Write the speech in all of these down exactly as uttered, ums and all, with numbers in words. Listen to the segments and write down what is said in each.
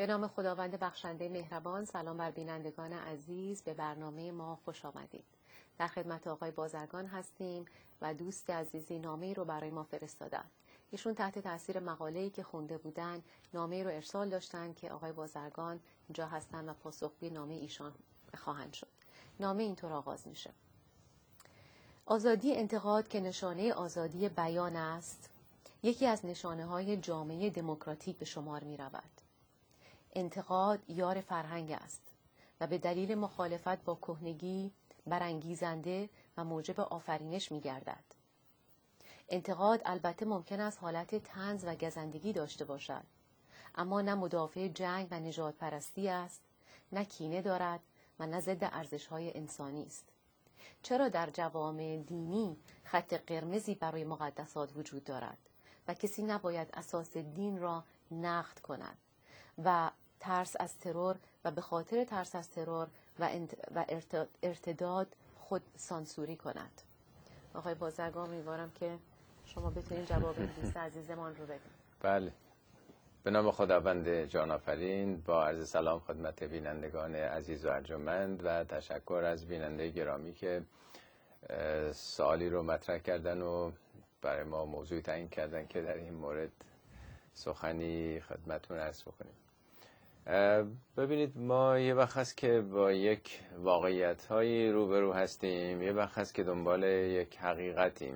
به نام خداوند بخشنده مهربان. سلام بر بینندگان عزیز، به برنامه ما خوش آمدید. در خدمت آقای بازرگان هستیم و دوست عزیزی نامه‌ای رو برای ما فرستادن. ایشون تحت تاثیر مقاله‌ای که خونده بودن نامه‌ای رو ارسال داشتن که آقای بازرگان اینجا هستن و پاسخگوی نامه ایشان خواهند شد. نامه اینطور آغاز میشه: آزادی انتقاد که نشانه آزادی بیان است، یکی از نشانه‌های جامعه دموکراتیک به شمار می‌رود. انتقاد یار فرهنگ است و به دلیل مخالفت با کهنگی برانگیزنده و موجب آفرینش می‌گردد. انتقاد البته ممکن است حالت طنز و گزندگی داشته باشد، اما نه مدافع جنگ و نژاد پرستی است، نه کینه دارد و نه ضد ارزش‌های انسانی است. چرا در جوامع دینی خط قرمزی برای مقدسات وجود دارد و کسی نباید اساس دین را نقد کند و ترس از ترور و به خاطر ترس از ترور و, و ارتداد خود سانسوری کند. آقای بازرگان، امیدوارم که شما بتونید جواب این دوست عزیزمان رو بدید. بله. به نام خداوند جان آفرین، با عرض سلام خدمت بینندگان عزیز و ارجمند و تشکر از بیننده گرامی که سوالی رو مطرح کردن و برای ما موضوع تعیین کردن که در این مورد سخنی خدمتتون عرض بکنیم. ببینید، ما یه وقت هست که با یک واقعیت‌هایی روبرو هستیم، یه وقت هست که دنبال یک حقیقتیم.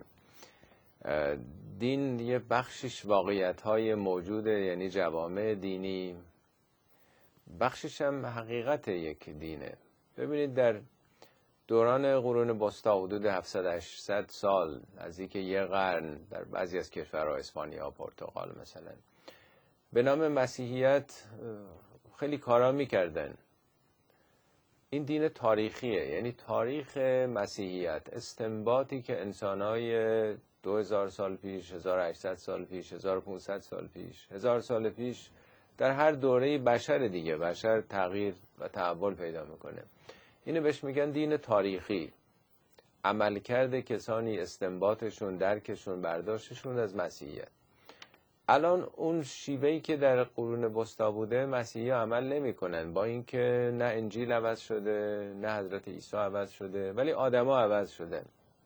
دین یه بخشش واقعیت‌های موجوده، یعنی جوامع دینی، بخشش هم حقیقت یک دینه. ببینید، در دوران قرون وسطی حدود هفتصد هشتصد سال، از اینکه یه قرن، در بعضی از کشورها اسپانیا، پرتغال مثلا، به نام مسیحیت خیلی کارا میکردن. این دین تاریخیه، یعنی تاریخ مسیحیت، استنباطی که انسان‌های دو هزار سال پیش، هزار و هشتصد سال پیش، هزار و پانصد سال پیش، هزار سال پیش، در هر دوره بشر دیگه، بشر تغییر و تحول پیدا میکنه. اینو بهش میگن دین تاریخی. عملکرد کسانی، استنباطشون، درکشون، برداشتشون از مسیحیت. الان اون شیوهی که در قرون وسطی بوده مسیحی عمل نمیکنن، با اینکه نه انجیل عوض شده، نه حضرت عیسی عوض شده، ولی آدما عوض شدن.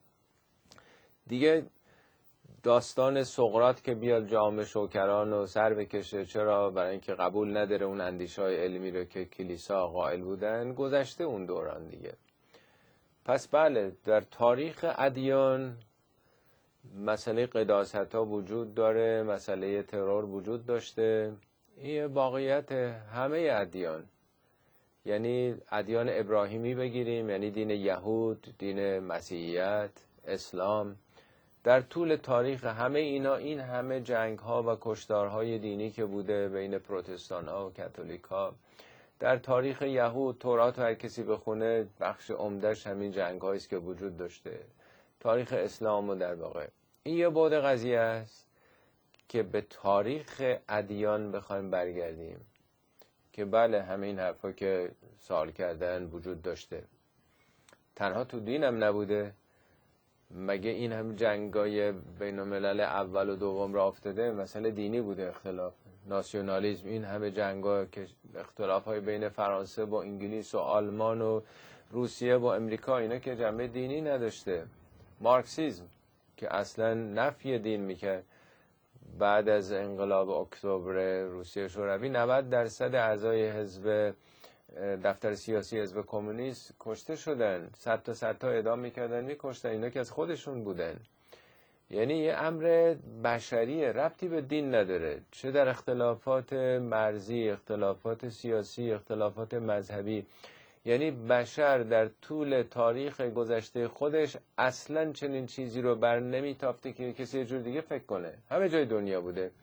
دیگه داستان سقراط که بیاد جام شوکران و سر بکشه، چرا؟ برای اینکه قبول نداره اون اندیشه‌های علمی رو که کلیسا قائل بودن، گذشته اون دوران دیگه. پس بله، در تاریخ ادیان مسئله قداست‌ها وجود داره، مسئله ترور وجود داشته. این واقعیت همه ادیان، یعنی ادیان ابراهیمی بگیریم، یعنی دین یهود، دین مسیحیت، اسلام، در طول تاریخ همه اینا، این همه جنگ‌ها و کشتارهای دینی که بوده بین پروتستان‌ها و کاتولیک‌ها، در تاریخ یهود تورات هر کسی بخونه بخش عمده‌اش همین جنگ‌هایی است که وجود داشته. تاریخ اسلام و در واقع این یه بعد قضیه است که به تاریخ ادیان بخوایم برگردیم که بله، همین حرفا که سوال کردن وجود داشته. تنها تو دین هم نبوده. مگه این هم جنگای بین الملل اول و دوم را افتاده مسئله دینی بوده؟ اختلاف ناسیونالیسم، این همه جنگا که اختلاف های بین فرانسه با انگلیس و آلمان و روسیه با امریکا، اینا که جنبه دینی نداشته. مارکسیسم که اصلا نفی دین میکرد، بعد از انقلاب اکتبر روسیه شوروی نود درصد اعضای حزب دفتر سیاسی حزب کمونیست کشته شدن، صد تا صد تا اعدام میکردن، میکشتن. اینا که از خودشون بودن. یعنی یه امر بشریه، ربطی به دین نداره، چه در اختلافات مرزی، اختلافات سیاسی، اختلافات مذهبی. یعنی بشر در طول تاریخ گذشته خودش اصلا چنین چیزی رو بر نمیتافته که کسی یه جور دیگه فکر کنه. همه جای دنیا بوده.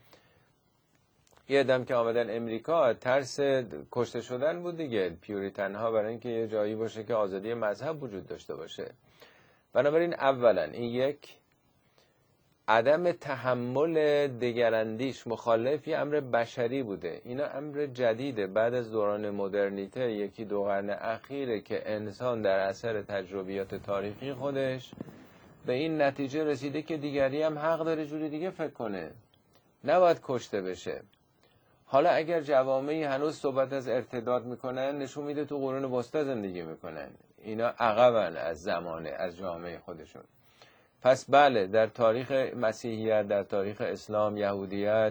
یه دم که آمدن امریکا، ترس کشته شدن بود دیگه، پیوریتن ها، برای اینکه یه جایی باشه که آزادی مذهب وجود داشته باشه. بنابراین اولا این یک عدم تحمل دگراندیش، مخالف، یه امر بشری بوده. اینا امر جدیده بعد از دوران مدرنیته، یکی دو قرن اخیره که انسان در اثر تجربیات تاریخی خودش به این نتیجه رسیده که دیگری هم حق داره جوری دیگه فکر کنه، نباید کشته بشه. حالا اگر جوامعی هنوز صحبت از ارتداد میکنن، نشون میده تو قرون وسطا زندگی میکنن، اینا عقبن از زمانه، از جامعه خودشون. پس بله، در تاریخ مسیحیت، در تاریخ اسلام، یهودیت،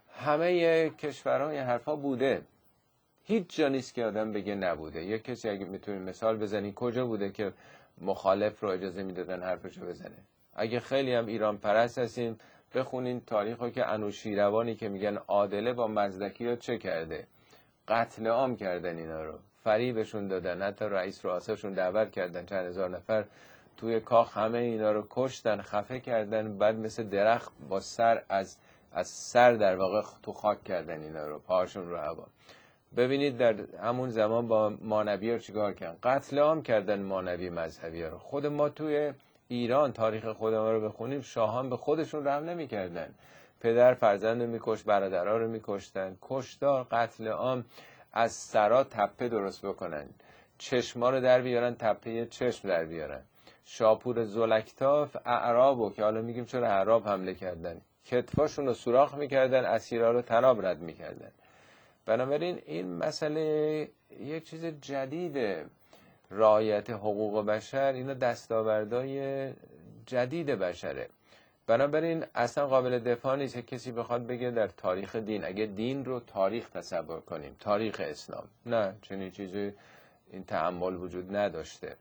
همه کشورها این حرفا بوده. هیچ جا نیست که آدم بگه نبوده. یک کسی اگه میتونی مثال بزنی کجا بوده که مخالف رو اجازه میدادن حرفشو بزنه؟ اگه خیلی هم ایران پرست هستیم، بخونین تاریخو که انوشیروانی که میگن عادله با مزدکی ها چه کرده. قتل عام کردن اینا رو، فریبشون دادن، حتی رئیس رؤساشون دعوت کردن، چند هزار نفر توی کاخ همه اینا رو کشتن، خفه کردن، بعد مثل درخت با سر از از سر در واقع تو خاک کردن اینا رو، پاهاشون رو هوا. ببینید در همون زمان با مانوی ها چیکار کردن، قتل عام کردن مانوی مذهبی ها رو. خود ما توی ایران تاریخ خود ما رو بخونیم، شاهان به خودشون رحم نمی‌کردن، پدر فرزند رو می‌کشت، برادرها رو می‌کشتن، کشتار، قتل عام، از سرا تپه درست بکنن، چشما رو در بیارن، تپه چشم در بیارن. شاپور زلکتاف اعرابو که حالا میگیم چرا اعراب حمله کردن، کتفاشون رو سوراخ می‌کردن، اسیرا رو طناب رد می‌کردن. بنابراین این مسئله یک چیز جدیده، رعایت حقوق بشر، اینا دستاوردهای جدید بشره. بنابراین اصلا قابل دفاع نیست که کسی بخواد بگه در تاریخ دین، اگه دین رو تاریخ تصور کنیم، تاریخ اسلام، نه، چنین چیزی این تأمل وجود نداشته.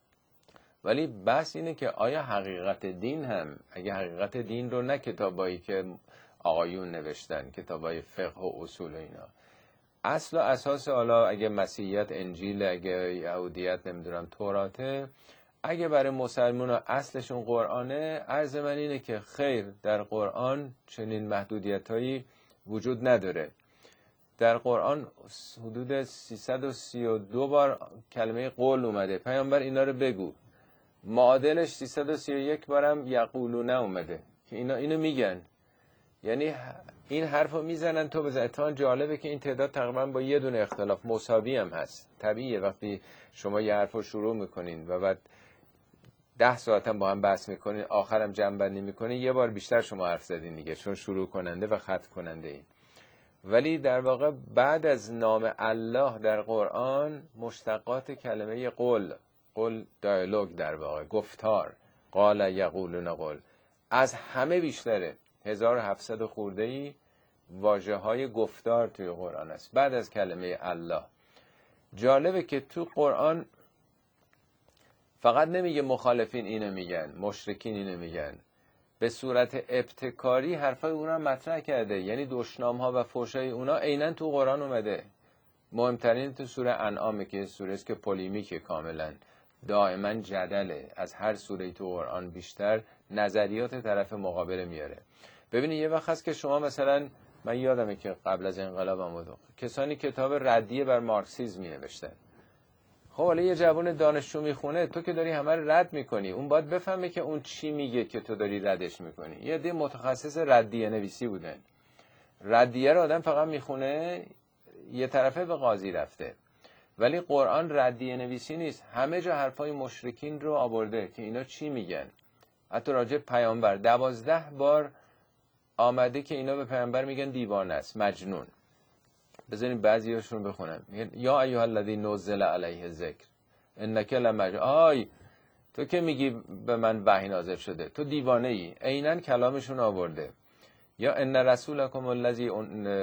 ولی بس اینه که آیا حقیقت دین هم، اگه حقیقت دین رو نه کتابایی که آقایون نوشتن، کتابای فقه و اصول اینا، اصل و اساس، حالا اگه مسیحیت انجیل، اگه یهودیت نمیدونم توراته، اگه برای مسلمان ها اصلشون قرآنه، عرض من اینه که خیر، در قرآن چنین محدودیت هایی وجود نداره. در قرآن حدود سیصد و سی و دو بار کلمه قول اومده، پیامبر اینا رو بگو. معادلش سیصد و سی و یک بارم یقولون اومده که اینا اینو میگن، یعنی این حرفو میزنن تو بزن. اتفاقا جالبه که این تعداد تقریبا با یه دونه اختلاف مساوی هم هست. طبیعیه وقتی شما یه حرفو شروع میکنین و بعد ده ساعت هم با هم بحث میکنین، آخرم جمع بندی میکنین، یه بار بیشتر شما حرف زدین دیگه، چون شروع کننده و ختم کننده این. ولی در واقع بعد از نام الله در قرآن مشتقات کلمه قول، قول دیالوگ، در واقع گفتار، قال یقولون قول، از همه بیشتره. هزار و هفتصد خورده ای واژه های گفتار توی قرآن است بعد از کلمه الله. جالبه که تو قرآن فقط نمیگه مخالفین اینو میگن، مشرکین اینو میگن، به صورت ابتکاری حرفای اونا مطرح کرده. یعنی دشنام ها و فحشای اونا عیناً تو قرآن اومده. مهمترین تو سوره انعام که سوره است که پولیمیکه، کاملا دائما جدله، از هر سوره تو قرآن بیشتر نظریات طرف مقابل میاره. ببینید یه وقت هست که شما مثلا، من یادمه که قبل از انقلاب هم بود کسانی کتاب ردیه بر مارکسیسم می نوشتن. خب حالا یه جوان دانشجو میخونه، تو که داری همه رو رد میکنی، اون باید بفهمه که اون چی میگه که تو داری ردش میکنی. یه عده متخصص ردیه نویسی بودن. ردیه رو آدم فقط میخونه، یه طرفه به قاضی رفته. ولی قرآن ردیه نویسی نیست، همه جا حرفای مشرکین رو آورده که اینا چی میگن. حتی راجع پیامبر دوازده بار آمده که اینا به پیامبر میگن دیوانه است، مجنون. بذارین بعضیاشون بخونم. یا ایها الذی نزل علیه الذکر انک لمجنون. آی تو که میگی به من وحی نازل شده، تو دیوانه ای. عیناً کلامشون آورده. یا ان رسولکم الذی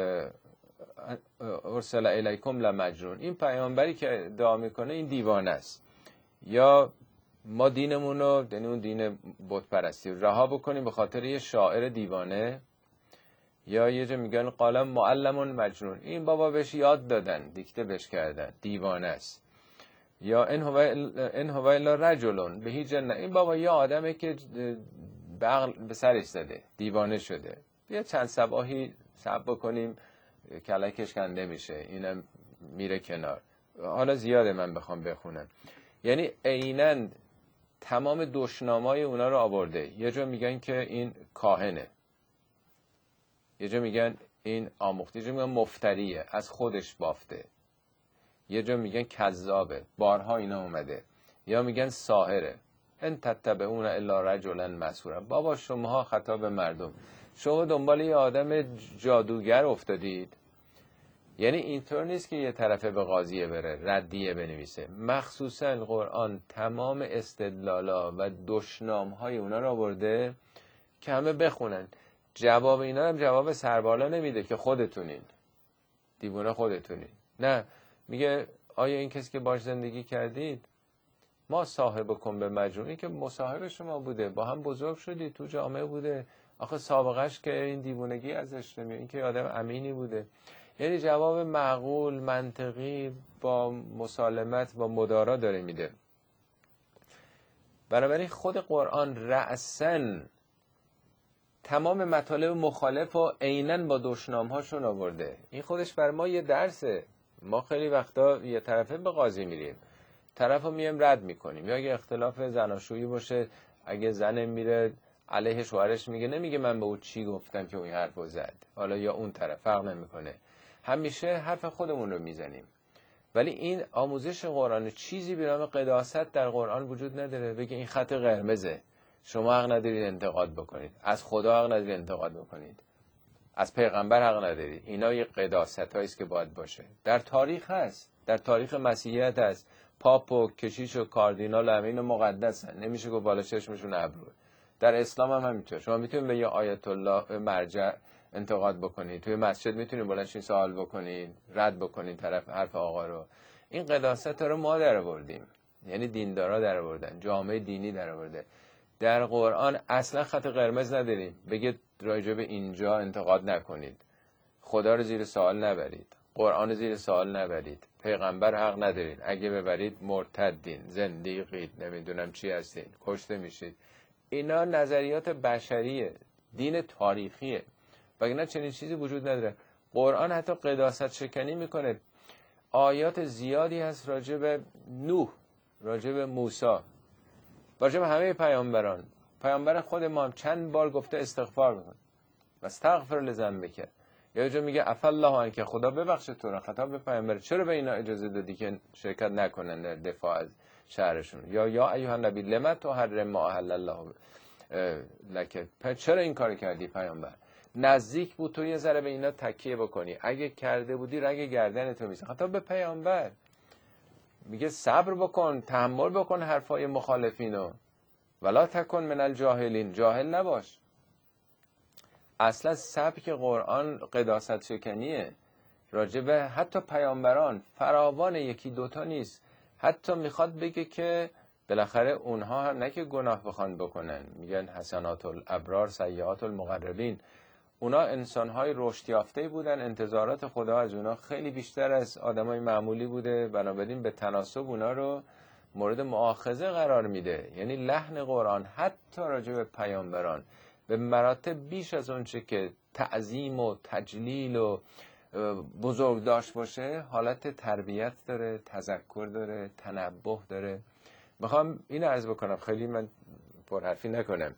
ارسل الیکم لمجنون. این پیامبری که ادعا میکنه این دیوانه است. یا ما دینمون رو، یعنی اون دین بت پرستی رها بکنیم به خاطر یه شاعر دیوانه. یا یه جا میگن قال معلم مجنون، این بابا بهش یاد دادن، دیکته بهش کردن، دیوانه است. یا ان هو ان هو الا رجل به هیچ جن، این بابا یه آدمه که به عقل به سرش زده، دیوانه شده. یه چند صباحی صبر بکنیم کلکش کنده میشه، اینم میره کنار. حالا زیاده من بخوام بخونم. یعنی عیناً تمام دشنامای اونا رو آورده. یه جا میگن که این کاهنه، یه جا میگن این آموخته، یه جا میگن مفتریه، از خودش بافته، یه جا میگن کذابه، بارها اینا اومده. یا میگن ساحره، ان تتبعون الا رجلا مسحورا. بابا شماها خطاب مردم، شما دنبال یه آدم جادوگر افتادید یعنی اینطور نیست که یه طرفه به قاضیه بره ردیه بنویسه. مخصوصا قرآن تمام استدلالا و دشنامهای اونا رو آورده که همه بخونن. جواب اینا هم جواب سربالا نمیده که خودتونین دیوونه خودتونین، نه، میگه آیا این کسی که باش زندگی کردید، ما صاحبکم به مجنونی که مصاحب شما بوده، با هم بزرگ شدید، تو جامعه بوده، آخه سابقش که این دیوونگی ازش نمیاد، این که آدم امینی بوده. یعنی جواب معقول منطقی با مسالمت با مدارا داره میده. بنابراین خود قرآن رأساً تمام مطالب مخالف و عیناً با دشنام‌هاشون آورده. این خودش بر ما یه درسه. ما خیلی وقتا یه طرفه به قاضی میریم، طرف رو میم رد میکنیم، یا اگه اختلاف زناشویی باشه، اگه زن میره علیه شوهرش میگه، نمیگه من به او چی گفتم که اون حرفو زد، حالا یا اون طرف، فرق نمیکنه، همیشه حرف خودمون رو میزنیم. ولی این آموزش قرآن، چیزی به نام قداست در قرآن وجود نداره بگه این خط قرمزه، شما حق ندارید انتقاد بکنید، از خدا حق ندارید انتقاد بکنید، از پیغمبر حق ندارید. اینا یه قداست هاییست که باید باشه. در تاریخ هست، در تاریخ مسیحیت هست، پاپ و کشیش و کاردینال و همین مقدسن، نمیشه که بالا چشمشون ابروه. در اسلام هم همینطور. شما میتونید به یه آیت الله مرجع انتقاد بکنید، توی مسجد میتونید بلندشین سوال بکنید، رد بکنید طرف حرف آقا رو. این قداست رو ما در آوردیم، یعنی دیندارا در آوردن، جامعه دینی در آورده. در قرآن اصلا خط قرمز نداریم بگه راجع به اینجا انتقاد نکنید، خدا رو زیر سوال نبرید، قرآن رو زیر سوال نبرید، پیغمبر حق ندارید، اگه ببرید مرتدین، زندیقید، نمیدونم چی هستین، کشته میشید. اینا نظریات بشریه، دین تاریخیه، وگرنه چنین چیزی وجود نداره. قرآن حتی قداست شکنی میکنه. آیات زیادی هست راجع به نوح، راجع به موسی، راجع به همه پیامبران. پیامبر خود ما هم چند بار گفته استغفار بکن، استغفر لذنبک. یا جا میگه عفا الله عنک، خدا ببخشه تو رو. خطاب به پیامبر، چرا به اینا اجازه دادی که شرکت نکنن در دفاع از شهرشون؟ یا یا ایها النبی لما تحرم ما احل الله لک، چرا این کار کردی پیامبر؟ نزدیک بود تو یه ذره به اینا تکیه بکنی، اگه کرده بودی رگ گردن تو میزن. خطاب به پیامبر میگه صبر بکن، تحمل بکن حرفای مخالفینو، ولا تکن من الجاهلین، جاهل نباش. اصلا سبک قرآن قداست شکنیه راجع به حتی پیامبران، فراوان، یکی دوتا نیست. حتی میخواد بگه که بالاخره اونها هم نه که گناه بخوان بکنن، میگن حسنات الابرار سیئات المقربین، اونا انسانهای رشد یافته بودن، انتظارات خدا از اونا خیلی بیشتر از آدمای معمولی بوده، بنابراین به تناسب اونا رو مورد مؤاخذه قرار میده. یعنی لحن قرآن حتی راجع به پیامبران به مراتب بیش از اون چه که تعظیم و تجلیل و بزرگ داشت باشه، حالت تربیت داره، تذکر داره، تنبه داره. میخوام این عرض بکنم، خیلی من پرحرفی نکنم.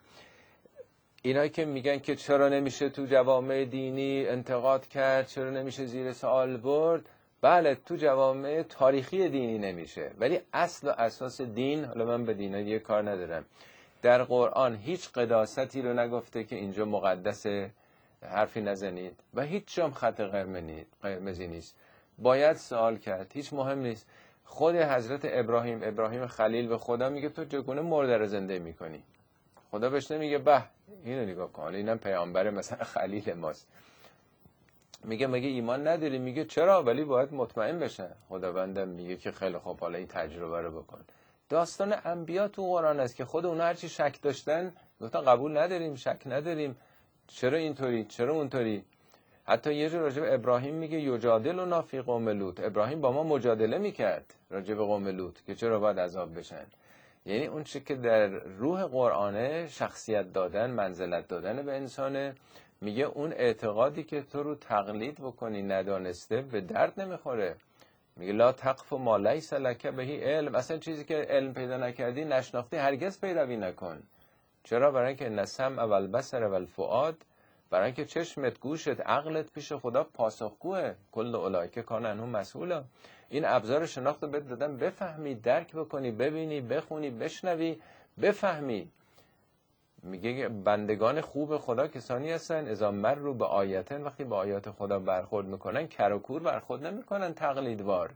اینایی که میگن که چرا نمیشه تو جوامع دینی انتقاد کرد، چرا نمیشه زیر سوال برد، بله تو جوامع تاریخی دینی نمیشه، ولی اصل و اساس دین، حالا من به دینه دیگه کار ندارم، در قرآن هیچ قداستی رو نگفته که اینجا مقدسه حرفی نزنید و هیچ جام خط قرمزی نیست. باید سوال کرد، هیچ مهم نیست. خود حضرت ابراهیم ابراهیم خلیل به خدا میگه تو چگونه مرده رو زنده میکنی؟ خدا بهش نمیگه به اینو نگاه کن، اینم پیامبر مثلا خلیل ماست. میگه مگه ایمان نداری؟ میگه چرا، ولی باید مطمئن بشن. خداوندم میگه که خیلی خوب، حالا این تجربه رو بکن. داستان انبیا تو قرآن است که خود اونا هرچی شک داشتن گفتن قبول نداریم، شک نداریم، چرا اینطوری، چرا اونطوری. حتی یه جور راجع به ابراهیم میگه یجادلنا فی قوم لوط، ابراهیم با ما مجادله میکرد راجع به قوم لوط که چرا باید عذاب بشن. یعنی اون چه که در روح قرآنه، شخصیت دادن، منزلت دادن به انسانه، میگه اون اعتقادی که تو رو تقلید بکنی ندانسته به درد نمیخوره. میگه لا تقف ما لیس لک به علم، اصلا چیزی که علم پیدا نکردی، نشناختی، هرگز پیروی نکن. چرا؟ برای اینکه نسمع و البصر و الفؤاد، برای اینکه چشمت، گوشت، عقلت پیش خدا پاسخگوه. کل اولئک کان عنه مسئولا. این ابزار شناخت رو بهت دادن بفهمی، درک بکنی، ببینی، بخونی، بشنوی، بفهمی. میگه بندگان خوب خدا کسانی هستن اذا مروا به آیتن، وقتی با آیات خدا برخورد میکنن کر و کور برخورد نمیکنن تقلیدوار.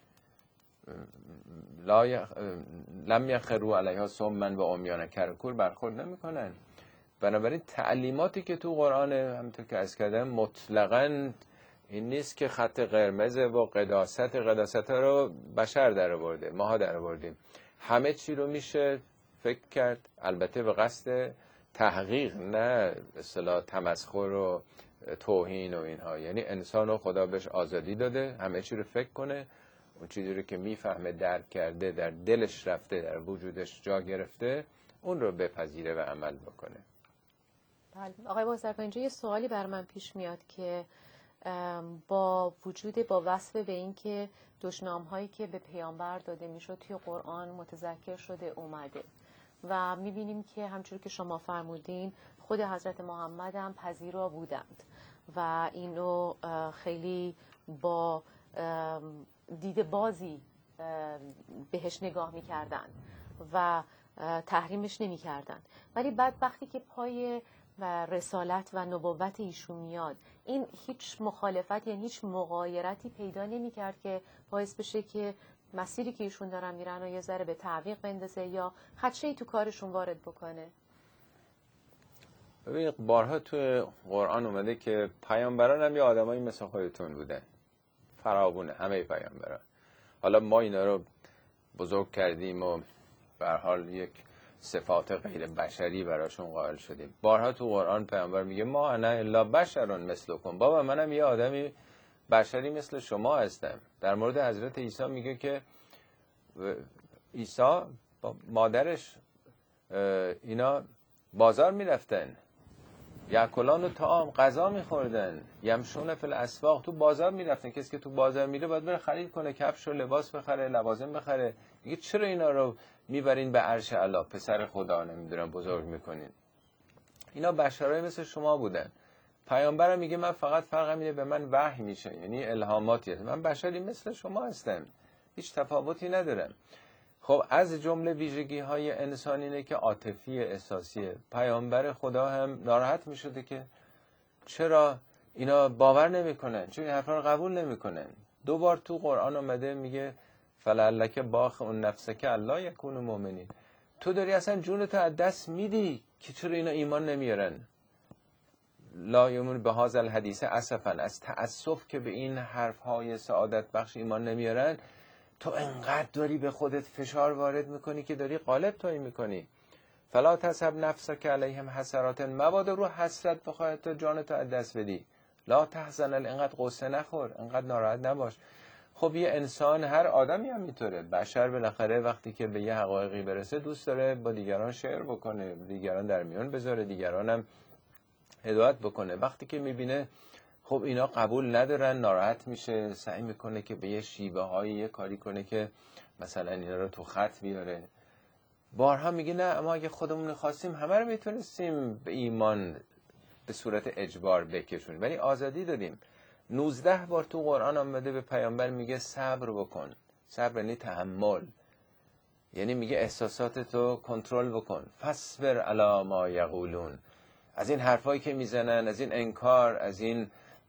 لا یخ... لم یخروا علیها صما و عمیانا، کر و کور برخورد نمیکنن. بنابراین تعلیماتی که تو قرآن همونطور که عرض کردم مطلقاً این نیست که خط قرمز و قداست قداست ها رو بشر در آورده، ماها در آوردیم. همه چی رو میشه فکر کرد، البته به قصد تحقیق، نه اصطلاح تمسخر و توهین و اینها. یعنی انسان رو خدا بهش آزادی داده همه چی رو فکر کنه، اون چیزی رو که میفهمه درک کرده در دلش رفته در وجودش جا گرفته اون رو بپذیره و عمل بکنه. بله آقای بازرگان، اینجا یه سوالی بر من پیش میاد که با وجود با وصف به این که دشنام هایی که به پیامبر داده میشد توی قرآن متذکر شده اومده و میبینیم که همچون که شما فرمودین خود حضرت محمد هم پذیرا بودند و اینو خیلی با دید بازی بهش نگاه میکردن و تحریمش نمیکردن، ولی بعد وقتی که پای و رسالت و نبوت ایشون میاد این هیچ مخالفت یعنی هیچ مغایرتی پیدا نمیکرد که باعث بشه که مسیری که ایشون دارن میرن و یه ذره به تعویق بندازه یا خدشه‌ای تو کارشون وارد بکنه. ببینید بارها تو قرآن اومده که پیامبران هم یه آدمایی مثل خودتون بودن، فراوونه همه پیامبران. حالا ما اینا رو بزرگ کردیم و به هر حال یک صفات غیر بشری براشون قائل شدیم. بارها تو قرآن پیامبر میگه ما انا الا بشرون مثلکم، بابا منم یه آدمی بشری مثل شما هستم. در مورد حضرت عیسی میگه که عیسی با مادرش اینا بازار میرفتن، یاکلان و طعام غذا میخوردن، یمشون فی الاسواق، تو بازار میرفتن. کسی که تو بازار میره باید بره خرید کنه، کفش و لباس بخره، لوازم بخره. میگه چرا اینا رو میبرین به عرش الله، پسر خدا نمیدونم بزرگ میکنین؟ اینا بشرای مثل شما بودن. پیامبرم میگه من فقط فرقم اینه به من وحی میشه، یعنی الهاماتی هست، من بشری مثل شما هستم، هیچ تفاوتی ندارم. خب از جمله ویژگی های انسانی اینه که عاطفی احساسیه. پیامبر خدا هم ناراحت میشده که چرا اینا باور نمیکنن، چون این حرفا رو قبول نمیکنن. دو بار تو قرآن اومده میگه فلعلک باخع نفسک الا یکونوا مؤمنین، تو داری اصلا جونتو از دست میدی که چرا اینا ایمان نمیارن. لا یؤمنون بهذا الحدیث اسفا، از تأسف که به این حرفهای سعادت بخش ایمان نمیارن. تو انقدر داری به خودت فشار وارد میکنی که داری قالب تویی میکنی. فلا تحسب نفسک علیهم حسرات، مبادا رو حسرت بخواد تو جانتو از دست بدی. لا تحزن، انقدر قصه نخور، انقدر ناراحت نباش. خب یه انسان، هر آدمی هم میطوره، بشر بالاخره وقتی که به یه حقایقی برسه دوست داره با دیگران شیر بکنه، دیگران در میان بذاره، دیگران هم هدایت بکنه. وقتی که میبینه خب اینا قبول ندارن ناراحت میشه، سعی میکنه که به یه شیوه های یه کاری کنه که مثلا اینا رو تو خط بیاره. بارها میگه نه اما اگه خودمون خواستیم همه رو میتونستیم به ایمان به صورت اجبار بکشونیم، ولی آزادی دادیم. نوزده بار تو قرآن آمده به پیامبر میگه صبر بکن. صبر یعنی تحمل، یعنی میگه احساساتتو کنترل بکن. فاصبر علی ما یقولون، از این حرفایی که میزنن، از این انکار، از این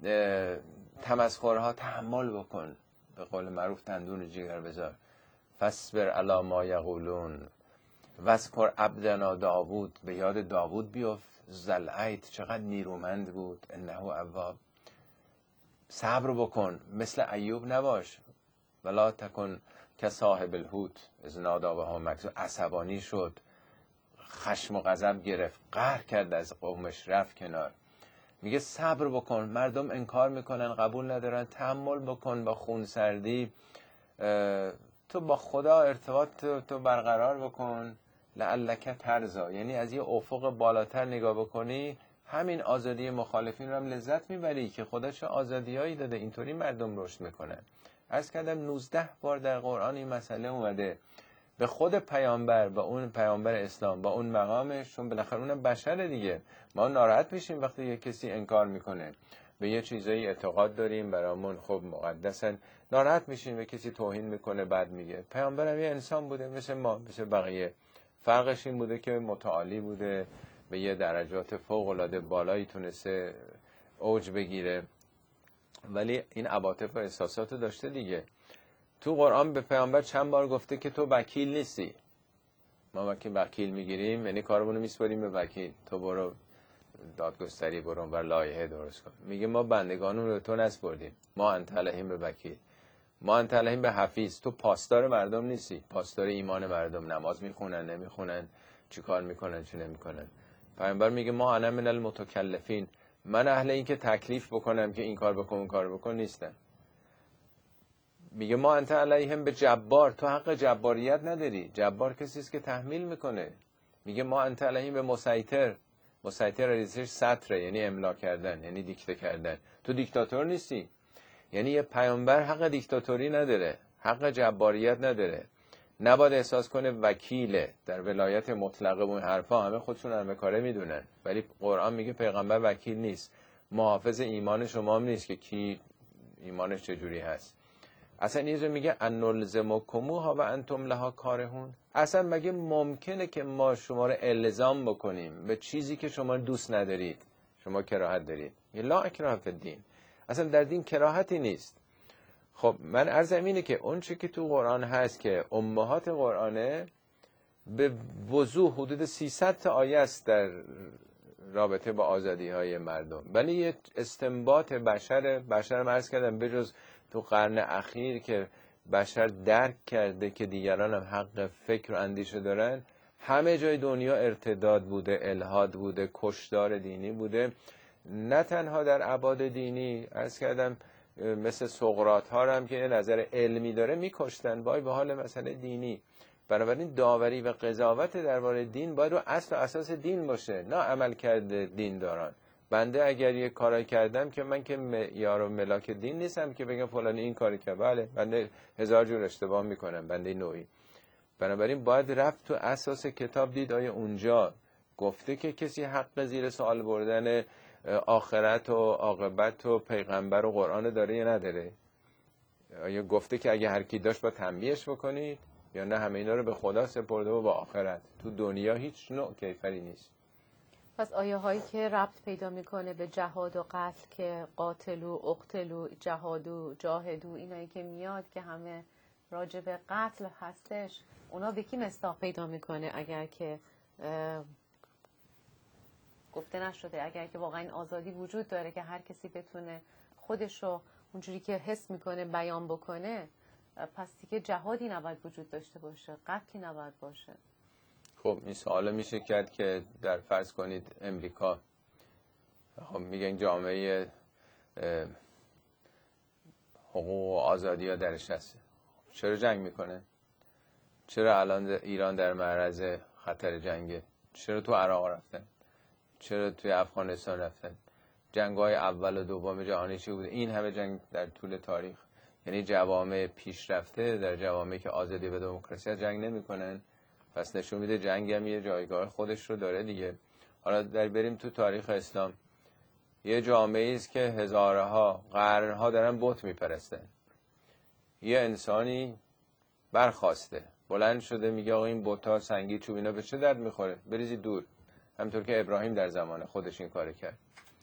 تمسخرها تحمل بکن. به قول معروف دندون جگر بذار. فاصبر علی ما یقولون واذکر عبدنا داوود، به یاد داوود بیفت، ذوالاید چقدر نیرومند بود، انه اواب. صبر بکن، مثل ایوب نباش. ولا تکن کصاحب الحوت اذ نادی وهو مکظوم، عصبانی شد، خشم و غضب گرفت، قهر کرد از قومش، رفت کنار. میگه صبر بکن، مردم انکار میکنن، قبول ندارن، تحمل بکن با خونسردی. تو با خدا ارتباط تو, تو برقرار بکن. لعلک ترضا، یعنی از یه افق بالاتر نگاه بکنی، همین آزادی مخالفین رو هم لذت میبری که خدا چه آزادیایی داده، اینطوری مردم رشد میکنن. عرض کردم نوزده بار در قرآن این مسئله اومده. به خود پیامبر و اون پیامبر اسلام با اون مقامش، چون بالاخره اونم بشره دیگه، ما ناراحت میشیم وقتی یه کسی انکار میکنه، به یه چیزایی اعتقاد داریم برامون خب مقدسن، ناراحت میشیم به کسی توهین میکنه بعد میگه. پیامبرم یه انسان بوده مثل ما، مثل بقیه، فرقش این بوده که متعالی بوده، به یه درجات فوق العاده بالایی تونسته اوج بگیره، ولی این عواطف و احساسات رو داشته دیگه. تو قرآن به پیامبر چند بار گفته که تو وکیل نیستی. ما وقتی وکیل میگیریم یعنی کارمون رو میسپاریم به وکیل، تو برو دادگستری، برو بر لایحه درست کن. میگه ما بندگانون رو تو نسپردیم، ما انت علیهم به وکیل، ما انت علیهم به حفیظ. تو پاسدار مردم نیستی، پاسدار ایمان مردم. نماز میخونن نمیخونن، چی کار میکنن چی نمیکنن. پیامبر میگه ما انا من المتکلفین، من اهل این که تکلیف بکنم که این کار بکن اون کار بکن نیستم. میگه ما انت علیهم به جبار، تو حق جباریت نداری. جبار کسی است که تحمیل میکنه. میگه ما انت علیهم به مسیطر، مسیطر ریزش سطره، یعنی املا کردن، یعنی دیکته کردن. تو دیکتاتور نیستی. یعنی یه پیامبر حق دیکتاتوری نداره، حق جباریت نداره. نباید احساس کنه وکیله. در ولایت مطلقه اون حرفا همه خودشون همه کاره میدونن، ولی قرآن میگه پیغمبر وکیل نیست، محافظ ایمان شما هم نیست که کی ایمانش چجوری هست. اصلا اینجا میگه انلزمکموها و انتم لها کارهون. اصلا مگه ممکنه که ما شما رو الزام بکنیم به چیزی که شما دوست ندارید، شما کراهت دارید؟ لا اکراه فی الدین، اصلا در دین کراهتی نیست. خب من عرضم اینه که اون چی که تو قرآن هست که امهات قرآنه به وضوح حدود سیصد تا آیه است در رابطه با آزادی های مردم، ولی یه استنباط بشر بشر عرض کردم بجز تو قرن اخیر که بشر درک کرده که دیگران هم حق فکر و اندیشه دارن، همه جای دنیا ارتداد بوده، الحاد بوده، کشتار دینی بوده. نه تنها در ابعاد دینی، عرض کردم مثل سقراط ها هم که نظر علمی داره میکشتن، وای به حال مسئله دینی. بنابراین داوری و قضاوت درباره دین باید رو اصل و اساس دین باشه، نه عمل کرده دین دارن. بنده اگر یه کارای کردم که من که معیار و ملاک دین نیستم که بگم فلان این کاری کرد. بله بنده هزار جور اشتباه میکنم، بنده نوعی. بنابراین باید رفت تو اساس کتاب دید آیا اونجا گفته که کسی حق زیر سوال بردن آخرت و عاقبت و پیغمبر و قرآن داره یا نداره؟ آیا گفته که اگه هر کی داشت با تنبیهش بکنید، یا نه همه اینا رو به خدا سپرده و با آخرت؟ تو دنیا هیچ نوع کیفری نیست. پس آیه هایی که ربط پیدا میکنه به جهاد و قتل که قاتلو اقتلو جهادو جاهدو، اینایی که میاد که همه راجع به قتل هستش، اونا به کی مصداق پیدا میکنه اگر که گفته نشده، اگر که واقعا آزادی وجود داره که هر کسی بتونه خودشو اونجوری که حس میکنه بیان بکنه، پس دیگه جهادی نباید وجود داشته باشه، قتلی نباید باشه. خب این سوال میشه کرد که در فرض کنید امریکا، خب میگن جامعه حقوق و آزادی ها درش هست، چرا جنگ میکنه؟ چرا الان ایران در معرض خطر جنگه؟ چرا تو عراق رفتن؟ چرا توی افغانستان رفتن؟ جنگ‌های اول و دوم جهانی چی بوده؟ این همه جنگ در طول تاریخ. یعنی جوامع پیشرفته در جوامعی که آزادی و دموکراسی جنگ نمی‌کنن، پس نشون میده جنگ هم یه جایگاه خودش رو داره دیگه. حالا در بریم تو تاریخ اسلام، یه جامعه‌ای است که هزارها قرن‌ها دارن بت میپرستن. یه انسانی برخواسته بلند شده میگه آقا این بت‌ها سنگی چوب اینا به چه درد میخوره؟ بریزید دور. همطور که ابراهیم در زمان خودش این کار کرد.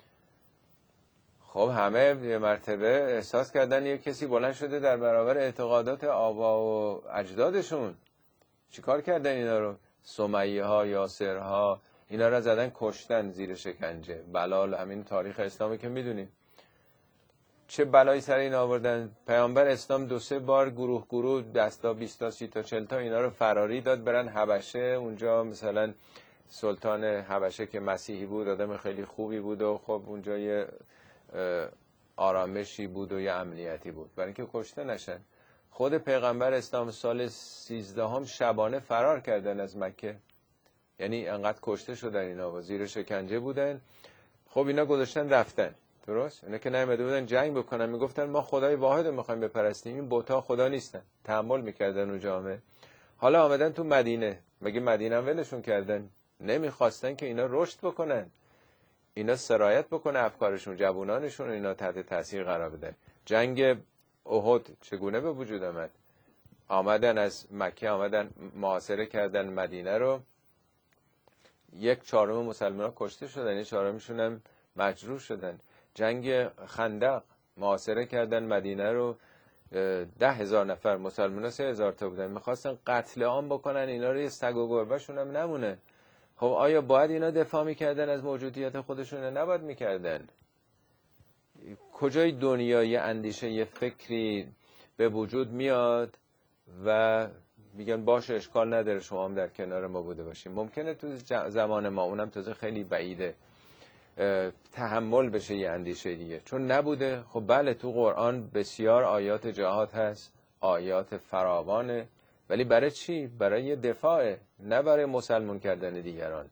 خب همه یه مرتبه احساس کردن یه کسی بلند شده در برابر اعتقادات آبا و اجدادشون. چیکار کردن اینا رو؟ سمیه ها، یاسر ها، اینا رو زدن کشتن زیر شکنجه. بلال، همین تاریخ اسلامی که میدونیم چه بلایی سر این آوردن. پیامبر اسلام دو سه بار گروه گروه دستا بیست تا سی تا چهل تا اینا رو فراری داد برن حبشه. اونجا مثلا سلطان حبشه که مسیحی بود، آدم خیلی خوبی بود و خب اونجا یه آرامشی بود و یه امنیتی بود برای اینکه کشته نشن. خود پیغمبر اسلام سال سیزدهم شبانه فرار کردن از مکه، یعنی انقدر کشته شدن اینا و زیر شکنجه بودن. خب اینا گذاشتن رفتن، درست؟ اینا که نمیده بودن جنگ بکنن، میگفتن ما خدای واحد رو میخوایم بپرستیم، این بت‌ها خدا نیستن. تحمل میکردن اون جامعه. حالا آمدن تو مدینه، مگه مدینه هم ولشون کردن؟ نمیخواستن که اینا رشد بکنن، اینا سرایت بکنه افکارشون، جوانانشون اینا تحت تاثیر قرار بدن. جنگ احد چگونه به وجود آمد؟ آمدن از مکه، آمدن محاصره کردن مدینه رو، یک چهارم مسلمان‌ها کشته شدن، یک چهارمشون هم مجروح شدن. جنگ خندق محاصره کردن مدینه رو، ده هزار نفر، مسلمان‌ها سه هزار تا بودن، میخواستن قتل عام بکنن اینا رو، یه سگ و گربه‌شون هم نمونه. خب آیا باید اینا دفاع میکردن از موجودیت خودشون؟ نباید میکردن. کجای دنیا یه اندیشه یه فکری به وجود میاد و میگن باشه اشکال نداره شما هم در کنار ما بوده باشیم؟ ممکنه تو زمان ما، اونم تازه خیلی بعیده، تحمل بشه یه اندیشه دیگه، چون نبوده. خب بله تو قرآن بسیار آیات جهاد هست، آیات فراوانه، ولی برای چی؟ برای دفاع، نه برای مسلمون کردن دیگران.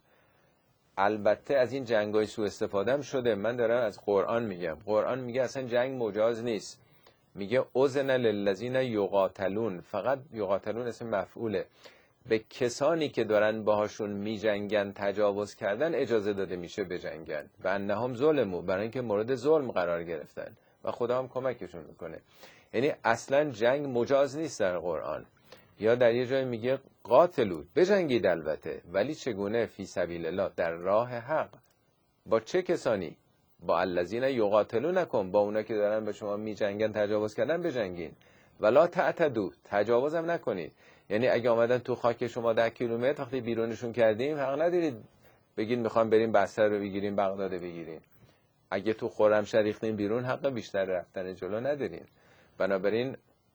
البته از این جنگای سوء استفاده هم شده. من دارم از قرآن میگم. قرآن میگه اصلا جنگ مجاز نیست، میگه اذن للذین یقاتلون، فقط یقاتلون اسم مفعوله، به کسانی که دارن باهاشون میجنگن تجاوز کردن اجازه داده میشه بجنگن و انهم ظلموا، برای اینکه مورد ظلم قرار گرفتن و خدا هم کمکشون میکنه. یعنی اصلا جنگ مجاز نیست در قرآن. یا در یه جای میگه قاتلوا، بجنگید البته، ولی چگونه؟ فی سبیل الله، در راه حق. با چه کسانی؟ با الذین یقاتلونکم، با اونا که دارن به شما میجنگن تجاوز کردن بجنگین. ولا تعتدوا، تجاوز هم نکنید. یعنی اگه آمدن تو خاک شما ده کیلومتر، وقتی بیرونشون کردیم حق ندارید بگین میخوام بریم بصره رو بگیریم، بغداد بگیریم. اگه تو خرمشهر ریختین بیرون، حق بیشتر رفتن جلو ندارین. بنابراین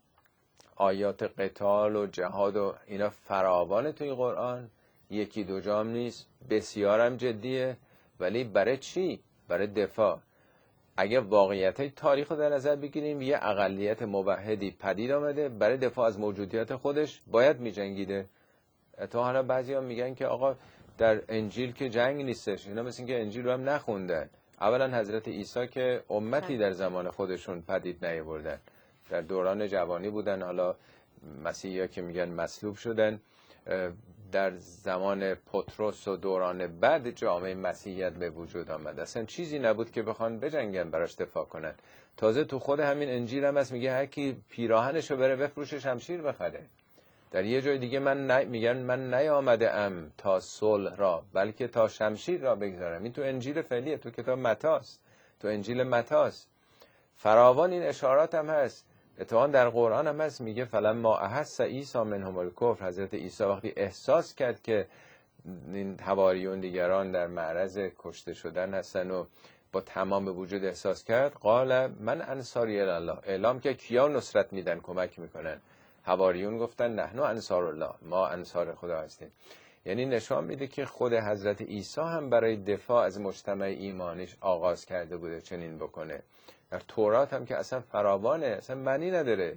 آیات قتال و جهاد و اینا فراوانه توی قرآن، یکی دو جام نیست، بسیارم جدیه. ولی برای چی؟ برای دفاع. اگه واقعیت تاریخ رو در نظر بگیریم، یه اقلیت موحدی پدید آمده، برای دفاع از موجودیت خودش باید می جنگیده. تا حالا بعضی ها میگن که آقا در انجیل که جنگ نیستش، اینا مثل این که انجیل رو هم نخوندن. اولا حضرت عیسی که امتی در زمان خودشون پدید نیاوردن، در دوران جوانی بودن، حالا مسیحی ها که میگن مصلوب شدن. در زمان پطرس و دوران بعد جامعه مسیحیت به وجود آمد، اصلا چیزی نبود که بخوان بجنگن براش دفاع کنن. تازه تو خود همین انجیل هم هست، میگه هر کی پیراهنشو بره بفروشه شمشیر بخره. در یه جای دیگه من ن... میگن من نیامده ام تا صلح را بلکه تا شمشیر را بگذارم. این تو انجیل فعلیه، تو کتاب متاست، تو انجیل متاست. فراوان این اشارات هم هست. اتفاقا در قرآن هم هست، میگه فلما احس عیسی منهم الکفر، حضرت عیسی وقتی احساس کرد که این حواریون دیگران در معرض کشته شدن هستن و با تمام وجود احساس کرد، قال من انصاری الله، اعلام که کیا نصرت میدن، کمک میکنن. حواریون گفتن نحن انصار الله، ما انصار خدا هستیم. یعنی نشان میده که خود حضرت عیسی هم برای دفاع از مجتمع ایمانیش آغاز کرده بوده چنین بکنه. در تورات هم که اصلا فراوانه، اصلا معنی نداره.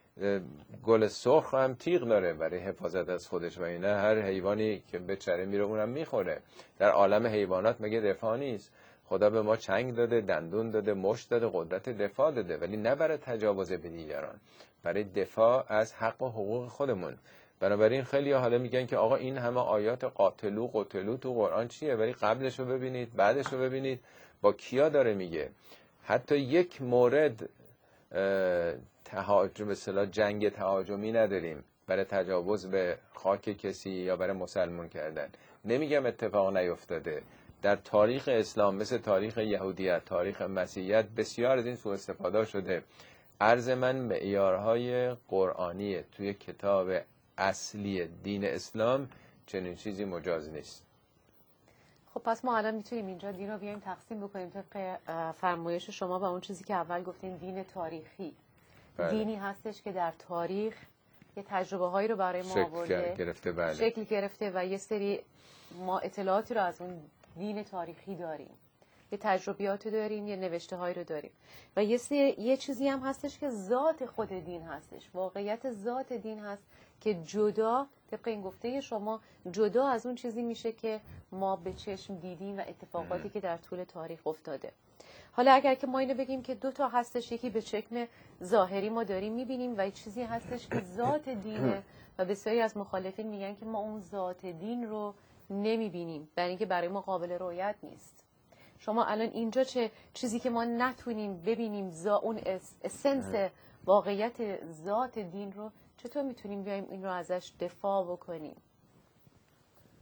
گل سرخ هم تیغ داره برای حفاظت از خودش و اینه، هر حیوانی که به چره میره اونم میخوره. در عالم حیوانات مگه دفاع نیست؟ خدا به ما چنگ داده، دندون داده، مشت داده، قدرت دفاع داده، ولی نه برای تجاوز به دیگران، برای دفاع از حق و حقوق خودمون. بنابراین خیلی حالا میگن که آقا این همه آیات قاتلو قتلو تو قرآن چیه؟ ولی قبلش رو ببینید، بعدش رو ببینید، با کیا داره میگه. حتی یک مورد تهاجم به اصطلاح جنگ تهاجمی نداریم برای تجاوز به خاک کسی یا برای مسلمان کردن. نمیگم اتفاق نیفتاده. در تاریخ اسلام مثل تاریخ یهودیت، تاریخ مسیحیت، بسیار از این سوء استفاده شده. عرض من معیارهای قرآنیه، توی کتاب اصلی دین اسلام چنین چیزی مجاز نیست. خب پس ما الان میتونیم اینجا دین رو بیایم تقسیم بکنیم طبق فرمایش شما و اون چیزی که اول گفتین، دین تاریخی. بله. دینی هستش که در تاریخ یه تجربه هایی رو برای ما آورده، گرفته، بله. شکل گرفته و یه سری ما اطلاعاتی رو از اون دین تاریخی داریم، یه تجربیاتی داریم، یه نوشته هایی رو داریم و یه سری یه چیزی هم هستش که ذات خود دین هستش، واقعیت ذات دین هست که جدا، طبق این گفته شما، جدا از اون چیزی میشه که ما به چشم دیدیم و اتفاقاتی که در طول تاریخ افتاده. حالا اگر که ما اینو بگیم که دو تا هستش، یکی به شکل ظاهری ما داریم میبینیم و یه چیزی هستش که ذات دینه و بسیاری از مخالفین میگن که ما اون ذات دین رو نمیبینیم برای اینکه برای ما قابل رؤیت نیست. شما الان اینجا چه چیزی که ما نتونیم ببینیم، زا اون اسنس واقعیت ذات دین رو چطور میتونیم بیایم این رو ازش دفاع بکنیم؟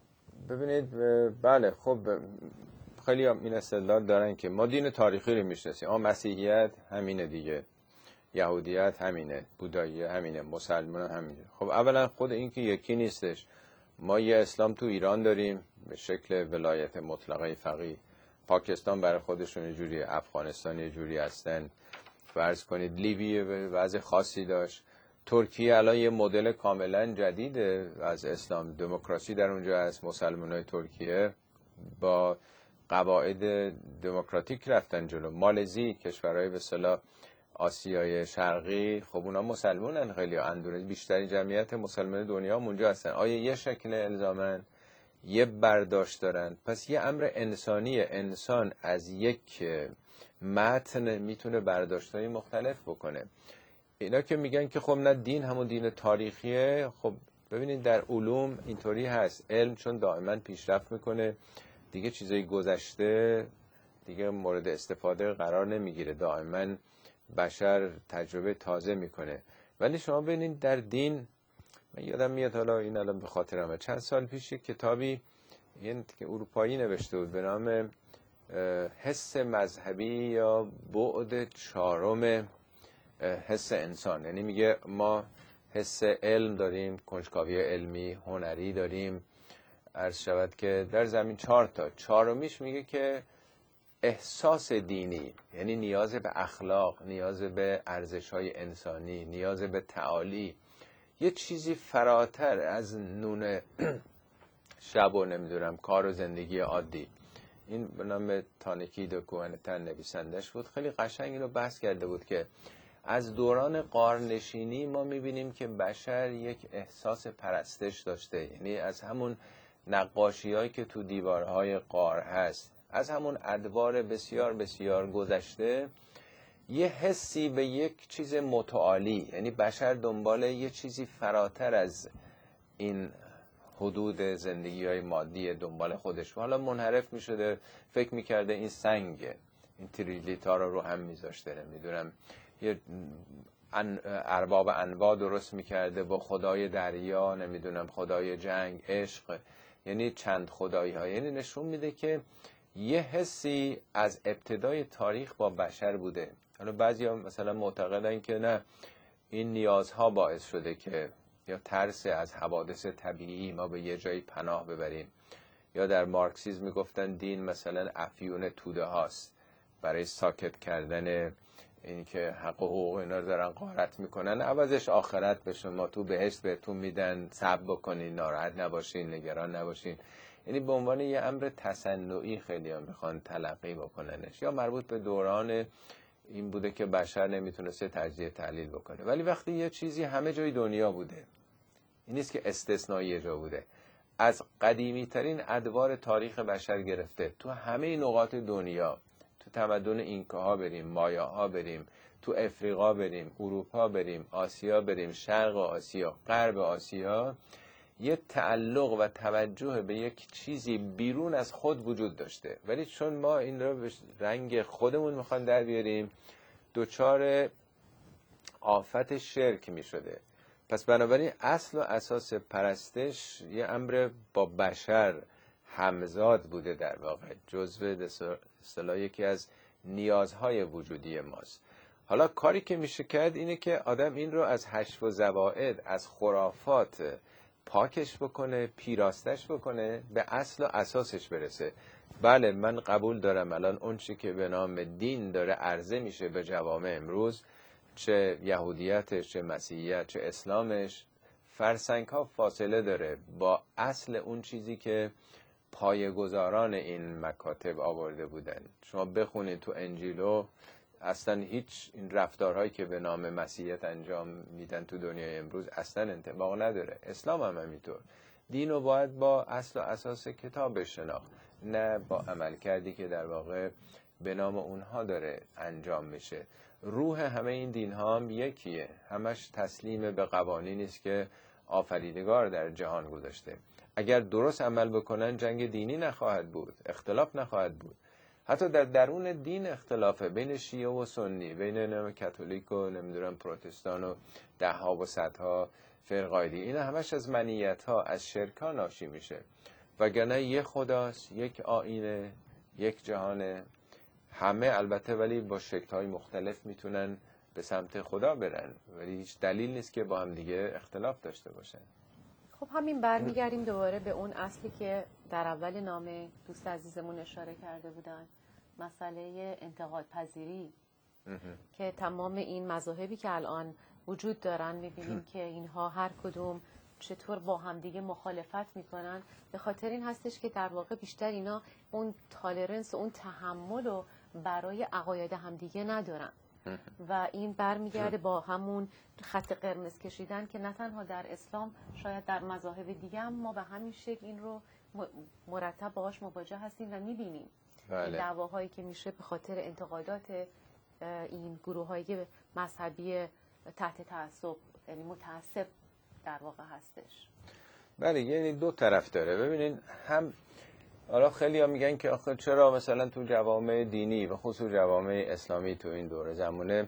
ببینید بله خب خیلی هم این استدلال دارن که ما دین تاریخی رو میشناسیم. اما مسیحیت همینه دیگه، یهودیت همینه، بودایی همینه، مسلمان همینه. خب اولا خود این که یکی نیستش. ما یه اسلام تو ایران داریم به شکل ولایت مطلقه فقیه، پاکستان برای خودشون یه جوری، افغانستان یه جوری هستن، فرض کنید لیبی وضع خاصی داشت، ترکیه الان یه مدل کاملا جدید از اسلام، دموکراسی در اونجا هست، مسلمانای ترکیه با قواعد دموکراتیک رفتن جلو. مالزی، کشورهای به اصطلاح آسیای شرقی، خب اونا مسلمانن، خیلی اندونزی، بیشترین جمعیت مسلمان دنیا هم اونجا هستن. آیا یه شکل الزامن یه برداشت دارن؟ پس یه امر انسانی، انسان از یک متن میتونه برداشت‌های مختلف بکنه. اینا که میگن که خب نه دین همون دین تاریخیه، خب ببینید در علوم اینطوری هست، علم چون دائما پیشرفت میکنه دیگه، چیزای گذشته دیگه مورد استفاده قرار نمیگیره، دائما بشر تجربه تازه میکنه. ولی شما ببینید در دین، من یادم میاد حالا این الان به خاطرمه، چند سال پیش کتابی یعنی که اروپایی نوشته بود به نام حس مذهبی یا بعد چهارم حس انسان. یعنی میگه ما حس علم داریم، کنجکاوی علمی، هنری داریم، عرض شود که در زمین چهار تا، چهارمیش میگه که احساس دینی، یعنی نیاز به اخلاق، نیاز به ارزش‌های انسانی، نیاز به تعالی، یه چیزی فراتر از نون شب و نمیدونم کار و زندگی عادی. این به نام تانکیدو کوهنتن نویسندش بود، خیلی قشنگ اینو بحث کرده بود که از دوران غارنشینی ما میبینیم که بشر یک احساس پرستش داشته، یعنی از همون نقاشی هایی که تو دیوارهای غار هست، از همون ادوار بسیار بسیار گذشته، یه حسی به یک چیز متعالی، یعنی بشر دنبال یه چیزی فراتر از این حدود زندگی های مادی دنبال خودش. حالا منحرف می شده، فکر می کرده این سنگه، این تریلیتا رو رو هم می زاشته، نمیدونم یه ارباب انواع درست می کرده با خدای دریا، نمیدونم خدای جنگ، عشق، یعنی چند خدایی ها. یعنی نشون میده که یه حسی از ابتدای تاریخ با بشر بوده. حالا بعضی ها مثلا معتقدن که نه، این نیازها باعث شده که یا ترس از حوادث طبیعی ما به یه جایی پناه ببریم، یا در مارکسیسم میگفتن دین مثلا افیون توده هاست برای ساکت کردن این که حق و حقوق اینا رو دارن غارت میکنن، عوضش آخرت به شما تو بهشت بهتون میدن، صبر بکنین، ناراحت نباشین، نگران نباشین. یعنی به عنوان یه امر تصنعی خیلی هم میخوان تلقی بکننش، یا مربوط به دوران این بوده که بشر نمیتونسته تجزیه تحلیل بکنه. ولی وقتی یه چیزی همه جای دنیا بوده، این نیست که استثنایی یه جا بوده، از قدیمی ترین ادوار تاریخ بشر گرفته تو همه نقاط دنیا، تو تمدن اینکاها بریم، مایاها بریم، تو افریقا بریم، اروپا بریم، آسیا بریم، شرق آسیا، غرب آسیا، یه تعلق و توجه به یک چیزی بیرون از خود وجود داشته. ولی چون ما این رو به رنگ خودمون میخوان در بیاریم، دوچار آفت شرک میشده. پس بنابراین اصل و اساس پرستش یه امر با بشر همزاد بوده، در واقع جزو اصطلاح یکی از نیازهای وجودی ماست. حالا کاری که میشه کرد اینه که آدم این رو از حشو و زوائد، از خرافات پاکش بکنه، پیراستش بکنه، به اصل و اساسش برسه. بله من قبول دارم الان اون چی که به نام دین داره عرضه میشه به جوامع امروز، چه یهودیتش، چه مسیحیت، چه اسلامش، فرسنگ ها فاصله داره با اصل اون چیزی که پایه‌گذاران این مکاتب آورده بودن. شما بخونید تو انجیلو، اصلا هیچ این رفتارهایی که به نام مسیحیت انجام میدن تو دنیای امروز اصلا انطباق نداره. اسلام هم همینطور. دین رو باید با اصل و اساس کتاب شناخت، نه با عمل کردی که در واقع به نام اونها داره انجام میشه. روح همه این دین ها هم یکیه، همش تسلیم به قوانینی است که آفریدگار در جهان گذاشته. اگر درست عمل بکنن جنگ دینی نخواهد بود، اختلاف نخواهد بود. حتی در درون دین اختلافه، بین شیعه و سنی، بین نام کاتولیک و نمیدونم پروتستان و ده ها و صدها فرقای دیگه. اینا همش از منیت ها، از شرک ها ناشی میشه. وگرنه یک خداست، یک آیینه، یک جهانه. همه البته ولی با شکل‌های مختلف میتونن به سمت خدا برن، ولی هیچ دلیل نیست که با هم دیگه اختلاف داشته باشن. خب همین برمیگردیم دوباره به اون اصلی که در اول نامه دوست عزیزمون اشاره کرده بودن، مسئله انتقاد پذیری که تمام این مذاهبی که الان وجود دارن میبینیم که اینها هر کدوم چطور با همدیگه مخالفت میکنن، به خاطر این هستش که در واقع بیشتر اینا اون تالرنس و اون تحمل رو برای عقاید همدیگه ندارن و این برمیگرده با همون خط قرمز کشیدن که نه تنها در اسلام، شاید در مذاهب دیگه هم ما به همین شکل این رو مرتب باهاش مواجه هستیم و میبینیم. بله. این دعواهایی که میشه به خاطر انتقادات این گروه‌های مذهبی تحت تعصب، یعنی متعصب در واقع هستش. بله، یعنی دو طرف داره. ببینین، هم حالا خیلی ها میگن که آخه چرا مثلا تو جوامع دینی و خصوص جوامع اسلامی تو این دوره زمانه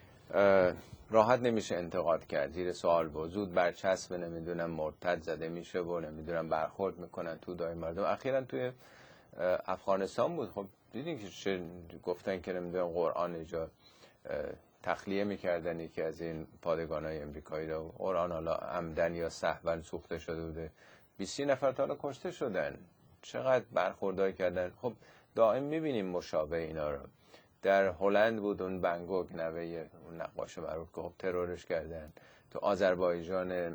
راحت نمیشه انتقاد کرد، زیر سوال بود، زود برچسب نمیدونم مرتد زده میشه و نمیدونم برخورد میکنن تو دای مردم. اخیراً توی افغانستان بود، خب دیدین که چه گفتن که نمیدونم قرآن ایجاد تخلیه میکردن یکی از این پادگانای امریکایی رو. قرآن حالا عمدن یا سهوا سوخته شده بوده، بیست نفر تا حالا کشته شدن. چقدر برخوردار کردن. خب دائم میبینیم مشابه اینا رو. در هلند بود اون بنگوک، نوه اون نقاش معروف که خب ترورش کردن. تو آذربایجان،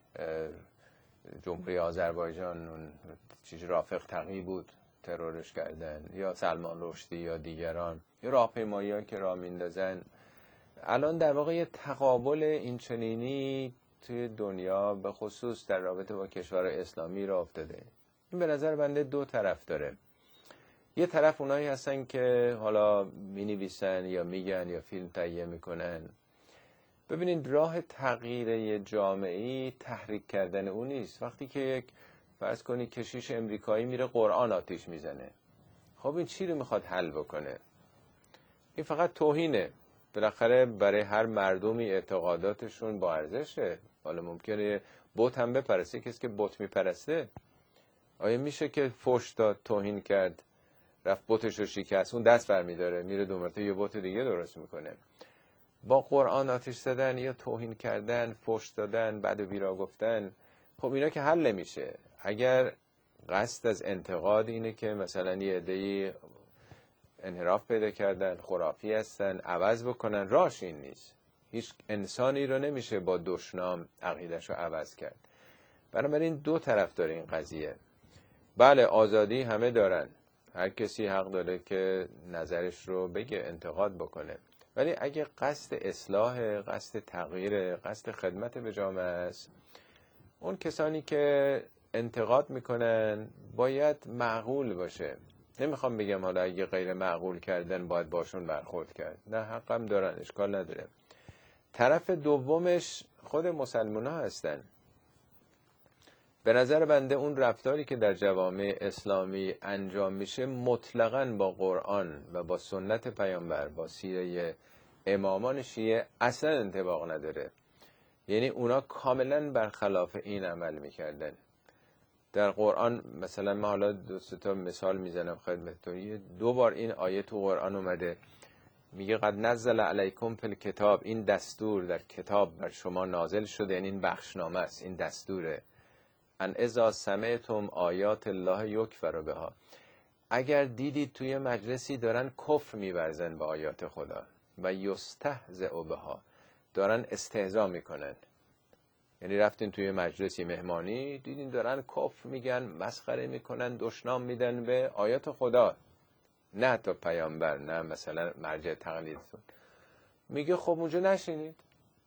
جمهوری آذربایجان، اون چیز رافق تقی بود، ترورش کردن. یا سلمان رشدی یا دیگران، یا راهپیمایی‌ها که راه میندازن. الان در واقع یه تقابل این چنینی توی دنیا به خصوص در رابطه با کشور اسلامی راه افتاده. این به نظر بنده دو طرف داره. یه طرف اونایی هستن که حالا مینویسن یا میگن یا فیلم تهیه میکنن. ببینید، راه تغییر یه جامعه‌ای تحریک کردن اون نیست. وقتی که یک فرض کنی کشیش امریکایی میره قرآن آتیش میزنه، خب این چی رو میخواد حل بکنه؟ این فقط توهینه. بالاخره برای هر مردمی اعتقاداتشون با ارزشه. حالا ممکنه بت هم بپرسته، کسی که بت میپرسته آیا میشه که فحش داد، توهین کرد، رفت بتش رو شکست، اون دست برمیداره میره دو مرتبه یه بت دیگه درست میکنه؟ با قرآن آتش زدن یا توهین کردن، فحش دادن، بد و بیرا گفتن، خب اینا که حل نمیشه. اگر قصد از انتقاد اینه که مثلا یه عده‌ای انحراف پیدا کردن، خرافی هستن، عوض بکنن، راهش این نیست. هیچ انسانی رو نمیشه با دشنام عقیدش رو عوض کرد. بنابراین دو طرف داره این قضیه. بله، آزادی همه دارن، هر کسی حق داره که نظرش رو بگه، انتقاد بکنه. ولی اگه قصد اصلاح، قصد تغییر، قصد خدمت به جامعه است، اون کسانی که انتقاد میکنن باید معقول باشه. نمیخوام بگم حالا اگه غیر معقول کردن باید باشون برخورد کرد، نه، حقم دارن، اشکال نداره. طرف دومش خود مسلمان ها هستن. به نظر بنده اون رفتاری که در جوامع اسلامی انجام میشه مطلقاً با قرآن و با سنت پیامبر، با سیره امامان شیعه اصلا انطباق نداره. یعنی اونا کاملا برخلاف این عمل میکردن. در قرآن مثلا ما حالا دو تا مثال میزنم خدمتتون. دو بار این آیه تو قرآن اومده، میگه قد نزل علیکم فی الکتاب، این دستور در کتاب بر شما نازل شده، یعنی این بخشنامه است، این دستوره. ان اذا سمعتم آیات الله یکفر بها، اگر دیدید توی مجلسی دارن کفر می‌ورزن به آیات خدا و یستهزئ بها، دارن استهزا میکنن. یعنی رفتین توی مجلسی مهمانی، دیدین دارن کفر میگن، مسخره میکنن، دشنام میدن به آیات خدا، نه تا پیامبر، نه مثلا مرجع تقلیدتون. میگه خب اونجا نشینید،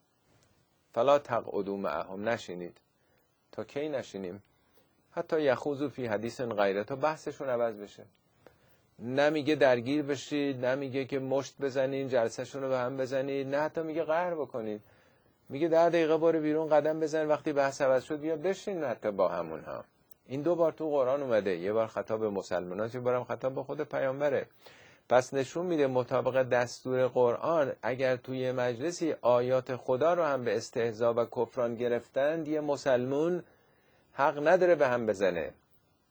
فلا تقعدوا معهم، نشینید. تا کی نشینیم؟ حتی یخوضوا فی حدیث غیره، تا بحثشون عوض بشه. نمیگه درگیر بشید، نمیگه که مشت بزنین، جلسهشون رو به هم بزنید، نه حتی میگه قهر بکنید. میگه ده دقیقه برو بیرون، قدم بزن، وقتی بحث عوض شد بیا بشین حتی با همونها. این دو بار تو قرآن اومده، یه بار خطاب به مسلمانان، یه بارم خطاب به خود پیامبره. پس نشون میده مطابق دستور قرآن اگر توی مجلسی آیات خدا رو هم به استهزا و کفران گرفتند، یه مسلمون حق نداره به هم بزنه.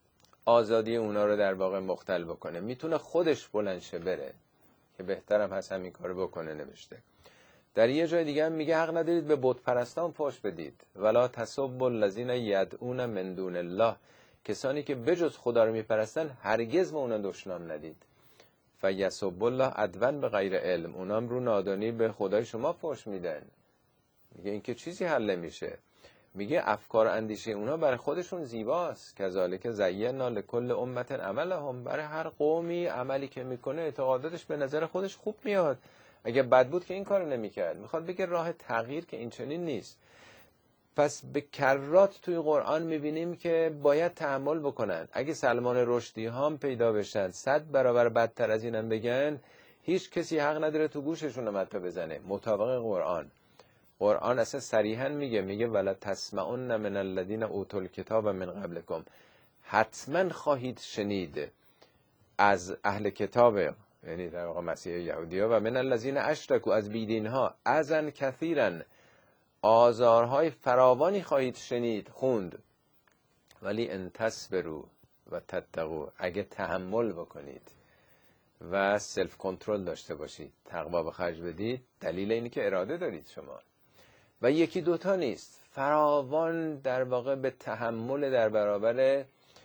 آزادی اونا رو در واقع مختل بکنه، میتونه خودش بلند شه بره، که بهترم هست همین کارو بکنه. نوشته در یه جای دیگه هم میگه حق ندارید به بت پرستان فحش بدید، ولا تسبوا الذین یدعون من دون الله، کسانی که بجز خدا رو میپرستن هرگز به اونا دشنام ندید. فیسبوا الله عدوا به غیر علم، اونام رو نادانی به خدای شما فحش میدن. میگه این که چیزی حل نمیشه. میگه افکار اندیشه اونا برای خودشون زیباست، کذالک زینا لکل امه عملهم، برای هر قومی عملی که میکنه اعتقاداتش به نظر خودش خوب میاد. اگه بد بود که این کارو نمیکرد. میخواد بگه راه تغییر که این چنین نیست. پس به کرات توی قرآن میبینیم که باید تحمل بکنن. اگه سلمان رشدی هم پیدا بشن صد برابر بدتر از اینم بگن، هیچ کسی حق نداره تو گوششون مته بزنه. مطابق قرآن، قرآن اصلا صریحا میگه میگه ولا تسمعن من الذین اوتوا الکتاب من قبلکم، حتما خواهید شنید از اهل کتاب، یعنی در واقع مسیح یهودی‌ها، و من الذین اشرکوا، از بیدینها، اذًا کثیرا، آزارهای فراوانی خواهید شنید خوند، ولی ان تصبروا و تتقوا، اگه تحمل بکنید و سلف کنترل داشته باشید، تقوا به خرج بدید، دلیل اینی که اراده دارید شما. و یکی دوتا نیست، فراوان در واقع به تحمل در برابر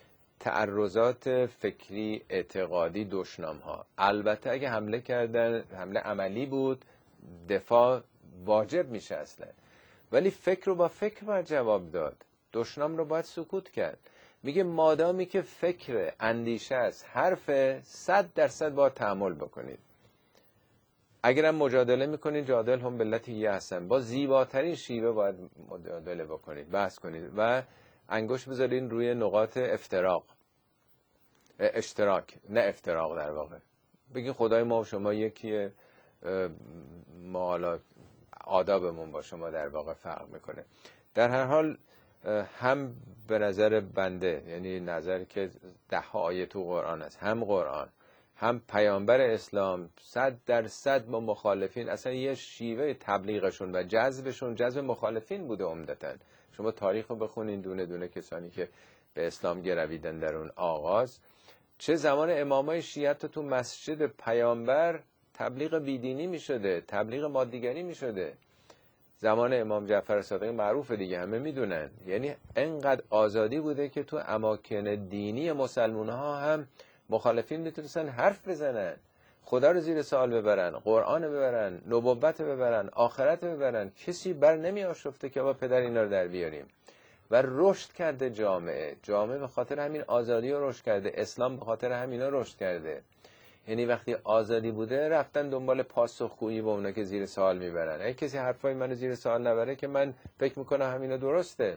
تعرضات فکری اعتقادی دشنام ها. البته اگه حمله کردن، حمله عملی بود، دفاع واجب میشه اصلا، ولی فکر رو با فکر باید جواب داد، دشنام رو باید سکوت کرد. میگه مادامی که فکر، اندیشه است، حرف، صد درصد باید تحمل بکنید. اگرم مجادله میکنید، جادل هم بالتی هی احسن، با زیباترین شیوه باید مجادله بکنید، بحث کنید و انگشت بذارین روی نقاط افتراق، اشتراک، نه افتراق در واقع. بگین خدای ما و شما یکیه، ما حالا آدابمون با شما در واقع فرق میکنه. در هر حال هم به نظر بنده، یعنی نظر که ده ها آیه تو قرآن است، هم قرآن هم پیامبر اسلام صد درصد با مخالفین، اصلا یه شیوه تبلیغشون و جذبشون جذب مخالفین بوده عمدتاً. شما تاریخ رو بخونین، دونه دونه کسانی که به اسلام گرویدن در اون آغاز. چه زمان امامای شیعه تو مسجد پیامبر تبلیغ بیدینی می شده، تبلیغ مادیگری می شده. زمان امام جعفر صادق معروف دیگه، همه میدونن. یعنی انقدر آزادی بوده که تو اماکن دینی مسلمان ها هم مخالفین میتونستن حرف بزنن، خدا رو زیر سوال ببرن، قرآن ببرن، نبوت ببرن، آخرت ببرن. کسی بر نمی آشفته که با پدر اینا رو در بیاریم. و رشد کرده جامعه، جامعه به خاطر همین آزادی رو رشد کرده، اسلام به خاطر همینا رشد کرده. یعنی وقتی آزادی بوده رفتن دنبال پاسخگویی با اونا که زیر سوال میبرن. اگه کسی حرفای منو زیر سوال نبره که من فکر میکنم همینا درسته.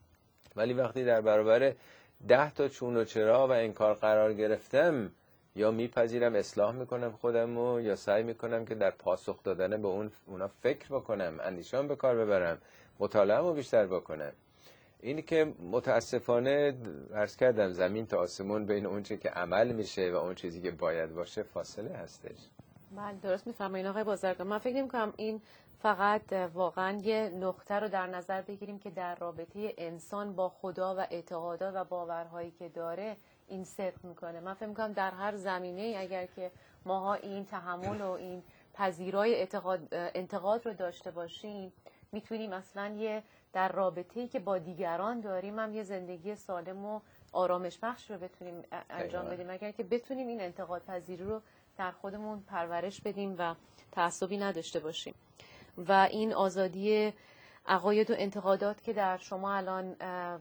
ولی وقتی در برابر ده تا چون و چرا و انکار قرار گرفتم، یا میپذیرم اصلاح میکنم خودمو، یا سعی میکنم که در پاسخ دادن به اون اونا فکر بکنم، اندیشام به کار ببرم، مطالعه‌مو بیشتر بکنم. اینی که متاسفانه عرض کردم زمین تا آسمون بین اون چیزی که عمل میشه و اون چیزی که باید باشه فاصله هستش. بله درست میفرمایید آقای بازرگان. من فکر نمی‌کنم این فقط واقعا یه نقطه رو در نظر بگیریم که در رابطه انسان با خدا و اعتقادات و باورهایی که داره این صدق میکنه. من فکر می‌کنم در هر زمینه اگر که ماها این تحمل و این پذیرای اعتقاد انتقاد رو داشته باشیم، میتونیم اصلا یه در رابطه‌ای که با دیگران داریم هم یه زندگی سالم و آرامش بخش رو بتونیم انجام بدیم، اگر که بتونیم این انتقاد پذیری رو در خودمون پرورش بدیم و تعصبی نداشته باشیم. و این آزادی عقاید و انتقادات که در شما الان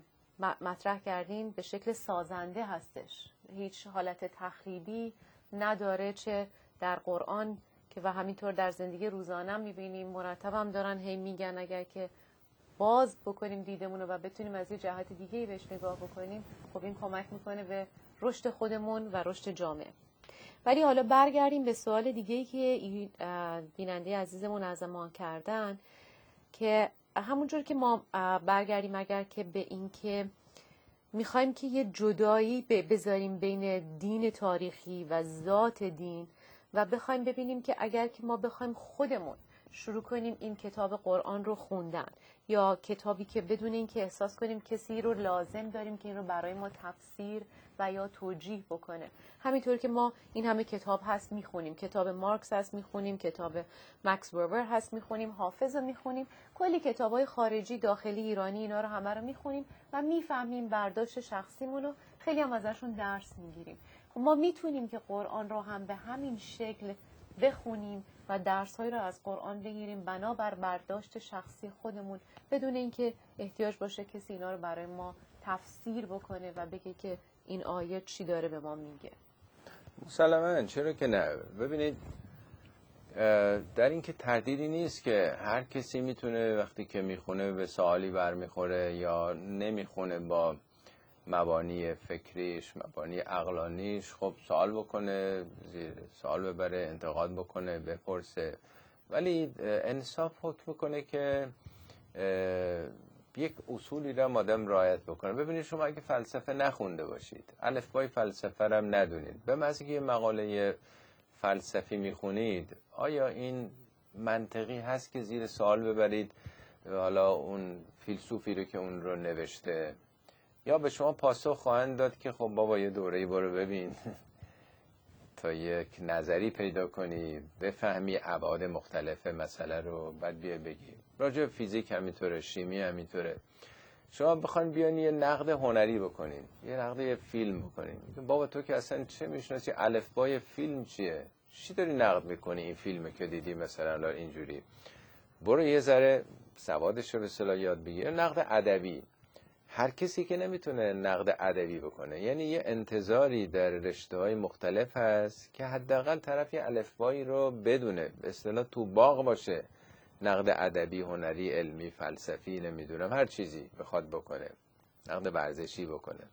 مطرح کردین به شکل سازنده هستش، هیچ حالت تخریبی نداره، چه در قرآن که و همینطور در زندگی روزانه میبینیم، مرتب هم دارن هی میگن اگر که باز بکنیم دیدمون رو و بتونیم از یه جهت دیگه‌ای بهش نگاه بکنیم، خب این کمک میکنه به رشد خودمون و رشد جامعه. ولی حالا برگردیم به سوال دیگه‌ای که بیننده عزیزمون از ما کردن، که همونجور که ما برگردیم اگر که به این که میخوایم که یه جدایی بذاریم بین دین تاریخی و ذات دین و بخوایم ببینیم که اگر که ما بخوایم خودمون شروع کنیم این کتاب قرآن رو خوندن، یا کتابی که بدون این که احساس کنیم کسی رو لازم داریم که این رو برای ما تفسیر و یا توجیه بکنه. همینطور که ما این همه کتاب هست میخونیم، کتاب مارکس هست میخونیم، کتاب مکس وبر هست میخونیم، حافظ رو میخونیم، کلی کتابای خارجی داخلی ایرانی اینا رو همه رو میخونیم و میفهمیم برداشت شخصیمون رو، خیلی هم ازشون درس میگیریم. ما میتونیم که قرآن رو هم به همین شکل بخونیم و درس‌هایی رو از قرآن بگیریم بنابر برداشت شخصی خودمون، بدون اینکه احتیاج باشه کسی اینا رو برای ما تفسیر بکنه و بگه که این آیه چی داره به ما میگه. مسلماً، چرا که نه. ببینید در این که تردیدی نیست که هر کسی میتونه وقتی که میخونه به سوالی برمیخوره یا نمیخونه با مبانی فکریش، مبانی عقلانیش، خب سوال بکنه، زیر سوال ببره، انتقاد بکنه، بپرسه. ولی انصاف حکم میکنه که یک اصولی را آدم رعایت بکنه. ببینید شما اگه فلسفه نخونده باشید، الفبای فلسفه را هم ندونید، به محض اینکه یه مقاله فلسفی میخونید، آیا این منطقی هست که زیر سوال ببرید حالا اون فیلسوفی رو که اون رو نوشته؟ یا به شما پاسخ خواهند داد که خب بابا یه دوره‌ای برو ببین تا یک نظری پیدا کنی، بفهمی ابعاد مختلف مسئله رو، بعد بیا بگی. راجع به فیزیک همینطوره، شیمی همینطوره. شما بخواید بیان یه نقد هنری بکنین، یه نقد یه فیلم بکنین، بابا تو که اصلا چه میشناسی الفبای فیلم چیه؟ چی داری نقد میکنی این فیلمو که دیدی مثلا اینجوری؟ برو یه ذره سوادش رو به اصطلاح یاد بگیر. نقد ادبی، هر کسی که نمیتونه نقد ادبی بکنه، یعنی یه انتظاری در رشته‌های مختلف هست که حداقل طرف یه الفبایی رو بدونه، به اصطلاح تو باغ باشه، نقد ادبی، هنری، علمی، فلسفی، نمیدونم هر چیزی بخواد بکنه، نقد ورزشی بکنه.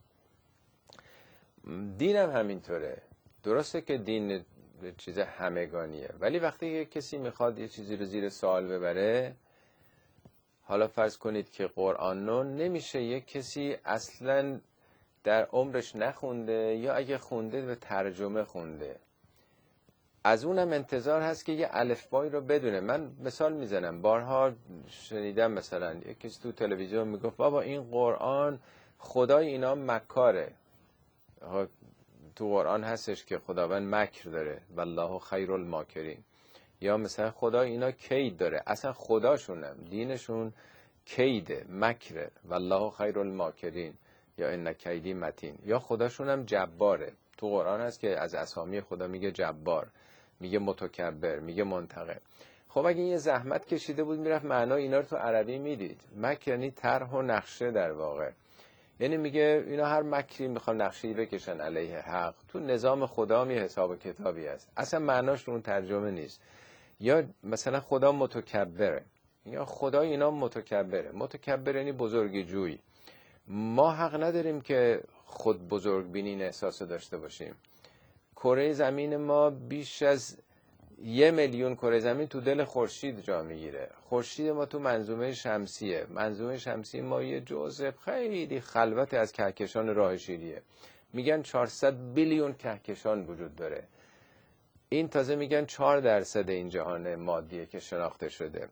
دین هم همینطوره. درسته که دین چیز همگانیه، ولی وقتی کسی میخواد یه چیزی رو زیر سوال ببره، حالا فرض کنید که قرآن رو نمیشه یک کسی اصلا در عمرش نخونده، یا اگه خونده به ترجمه خونده، از اونم انتظار هست که یه الفبایی رو بدونه. من مثال میزنم، بارها شنیدم مثلا یک کسی تو تلویزیون میگفت بابا این قرآن خدای اینا مکاره. تو قرآن هستش که خداوند مکر داره، والله خیر الماکرین. یا مثلا خدا اینا کید داره، اصلا خداشونم دینشون کیده، مکره، والله خیر الماکرین، یا ان کیدی متین. یا خداشونم جباره. تو قرآن هست که از اسامی خدا میگه جبار، میگه متکبر، میگه منتقم. خب اگه یه زحمت کشیده بود میرفت معنای اینا رو تو عربی میدید. مکر یعنی طرح و نقشه در واقع، یعنی میگه اینا هر مکری میخوان نقشه‌ای بکشن علیه حق، تو نظام خدا می حساب و کتابی است، اصلا معناش اون ترجمه نیست. یا مثلا خدا متکبره، یا خدا اینا متکبره. متکبر یعنی بزرگی جوی. ما حق نداریم که خود بزرگ بینین احساس داشته باشیم. کره زمین ما بیش از یه میلیون کره زمین تو دل خورشید جا میگیره. خورشید ما تو منظومه شمسیه. منظومه شمسی ما یه جزء خیلی خلوت از کهکشان راه شیریه. میگن چهارصد بیلیون کهکشان وجود داره. این تازه میگن چهار درصد این جهان مادیه که شناخته شده.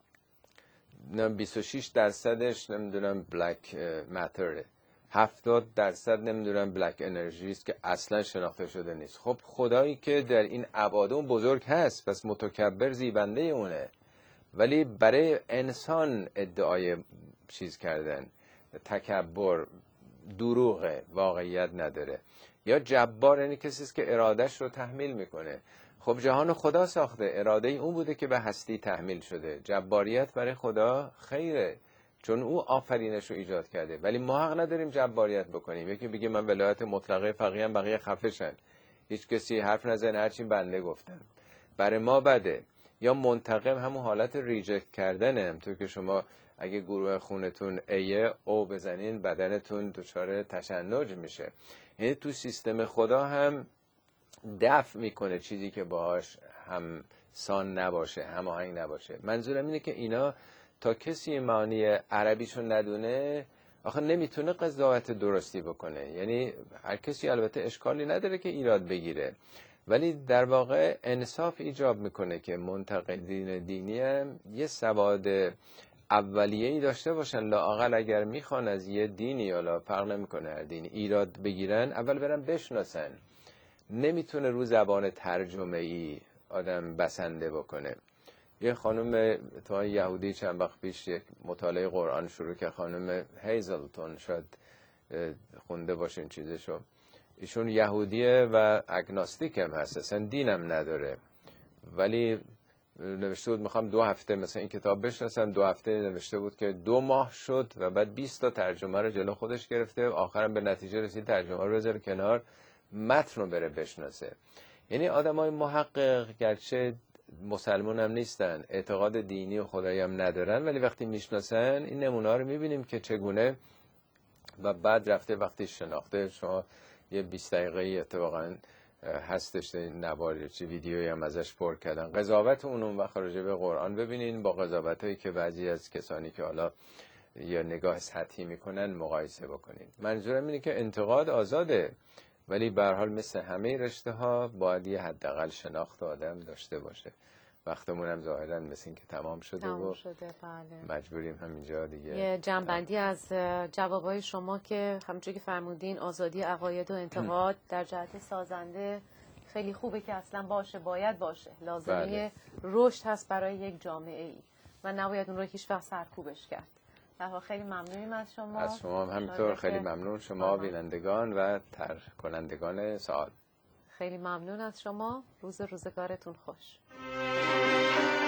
بیست و شش درصدش نمیدونم بلک ماتره، هفتاد درصد نمیدونم بلک انرژی است که اصلا شناخته شده نیست. خب خدایی که در این ابعاد اون بزرگ هست، پس متکبر زیبنده اونه، ولی برای انسان ادعای چیز کردن، تکبر، دروغه، واقعیت نداره. یا جبار یعنی کسی است که ارادش رو تحمیل میکنه. خب جهان خدا ساخته، اراده اون بوده که به هستی تحمیل شده. جباریت برای خدا خیره، چون او آفرینش رو ایجاد کرده. ولی ما حق نداریم جباریت بکنیم. یکی بگه من ولایت مطلقه فقیهم، بقیه خفشن، هیچ کسی حرف نزنه، هرچی بنده گفتم، برای ما بده. یا منتقم، همون حالت ریجکت کردنه. همطور که شما اگه گروه خونتون ایه او بزنین بدنتون دچار تشنج میشه. یعنی تو سیستم خدا هم دفع میکنه چیزی که باهاش هم سان نباشه، هماهنگ نباشه. منظورم اینه که اینا تا کسی معنی عربیشون ندونه، آخه نمیتونه قضاوت درستی بکنه. یعنی هر کسی البته اشکالی نداره که ایراد بگیره، ولی در واقع انصاف ایجاب میکنه که منتقدین دینی هم یه سواد اولیه‌ای داشته باشن، لااقل اگر میخوان از یه دینی یا فرق نمیکنه هر دینی ایراد بگیرن، اول برن بشناسن. نمیتونه رو زبان ترجمه‌ای آدم بسنده بکنه. یه خانم تو یهودی چند وقت پیش یک مطالعه قرآن شروع که خانم هیزلتون، شاید خونده باشین چیزشو، ایشون یهودیه و اگناستیک هم هست، اصلا دینم نداره، ولی نوشته بود میخوام دو هفته مثلا این کتاب بشناسم. دو هفته نوشته بود که دو ماه شد و بعد بیست تا ترجمه رو جلو خودش گرفته، آخرم به نتیجه رسید ترجمه رو بذاره کنار، متن رو بره بشناسه. یعنی آدمای محقق گرچه مسلمان هم نیستن، اعتقاد دینی و خدایی هم ندارن، ولی وقتی میشناسن این نمونه رو میبینیم که چگونه و بعد رفته وقتی شناخته. شما یه بیست دقیقه اتفاقا هستش نوار چه ویدیویی هم ازش پر کردن، قضاوت اون اون وقت راجع به قرآن ببینین با قضاوتایی که بعضی از کسانی که حالا یا نگاه سطحی میکنن مقایسه بکنین. منظورم اینه که انتقاد آزاده، ولی به هر حال مثل همه رشته ها باید یه حداقل شناخت آدم داشته باشه. وقتمون هم ظاهرا مثل این که تمام شده تمام و شده، بله. مجبوریم همینجا دیگه یه جنبندی از جوابای شما که همونجوری که فرمودین آزادی عقاید و انتقاد در جهت سازنده خیلی خوبه که اصلا باشه، باید باشه، لازمه بله. رشد هست برای یک جامعه ای و نباید اون رو هیچ وقت سرکوبش کرد. در واقع خیلی ممنونیم از شما. از شما هم همینطور خیلی ممنون، شما بینندگان و طرح کنندگان سوال. خیلی ممنون از شما. روز روزگارتون خوش.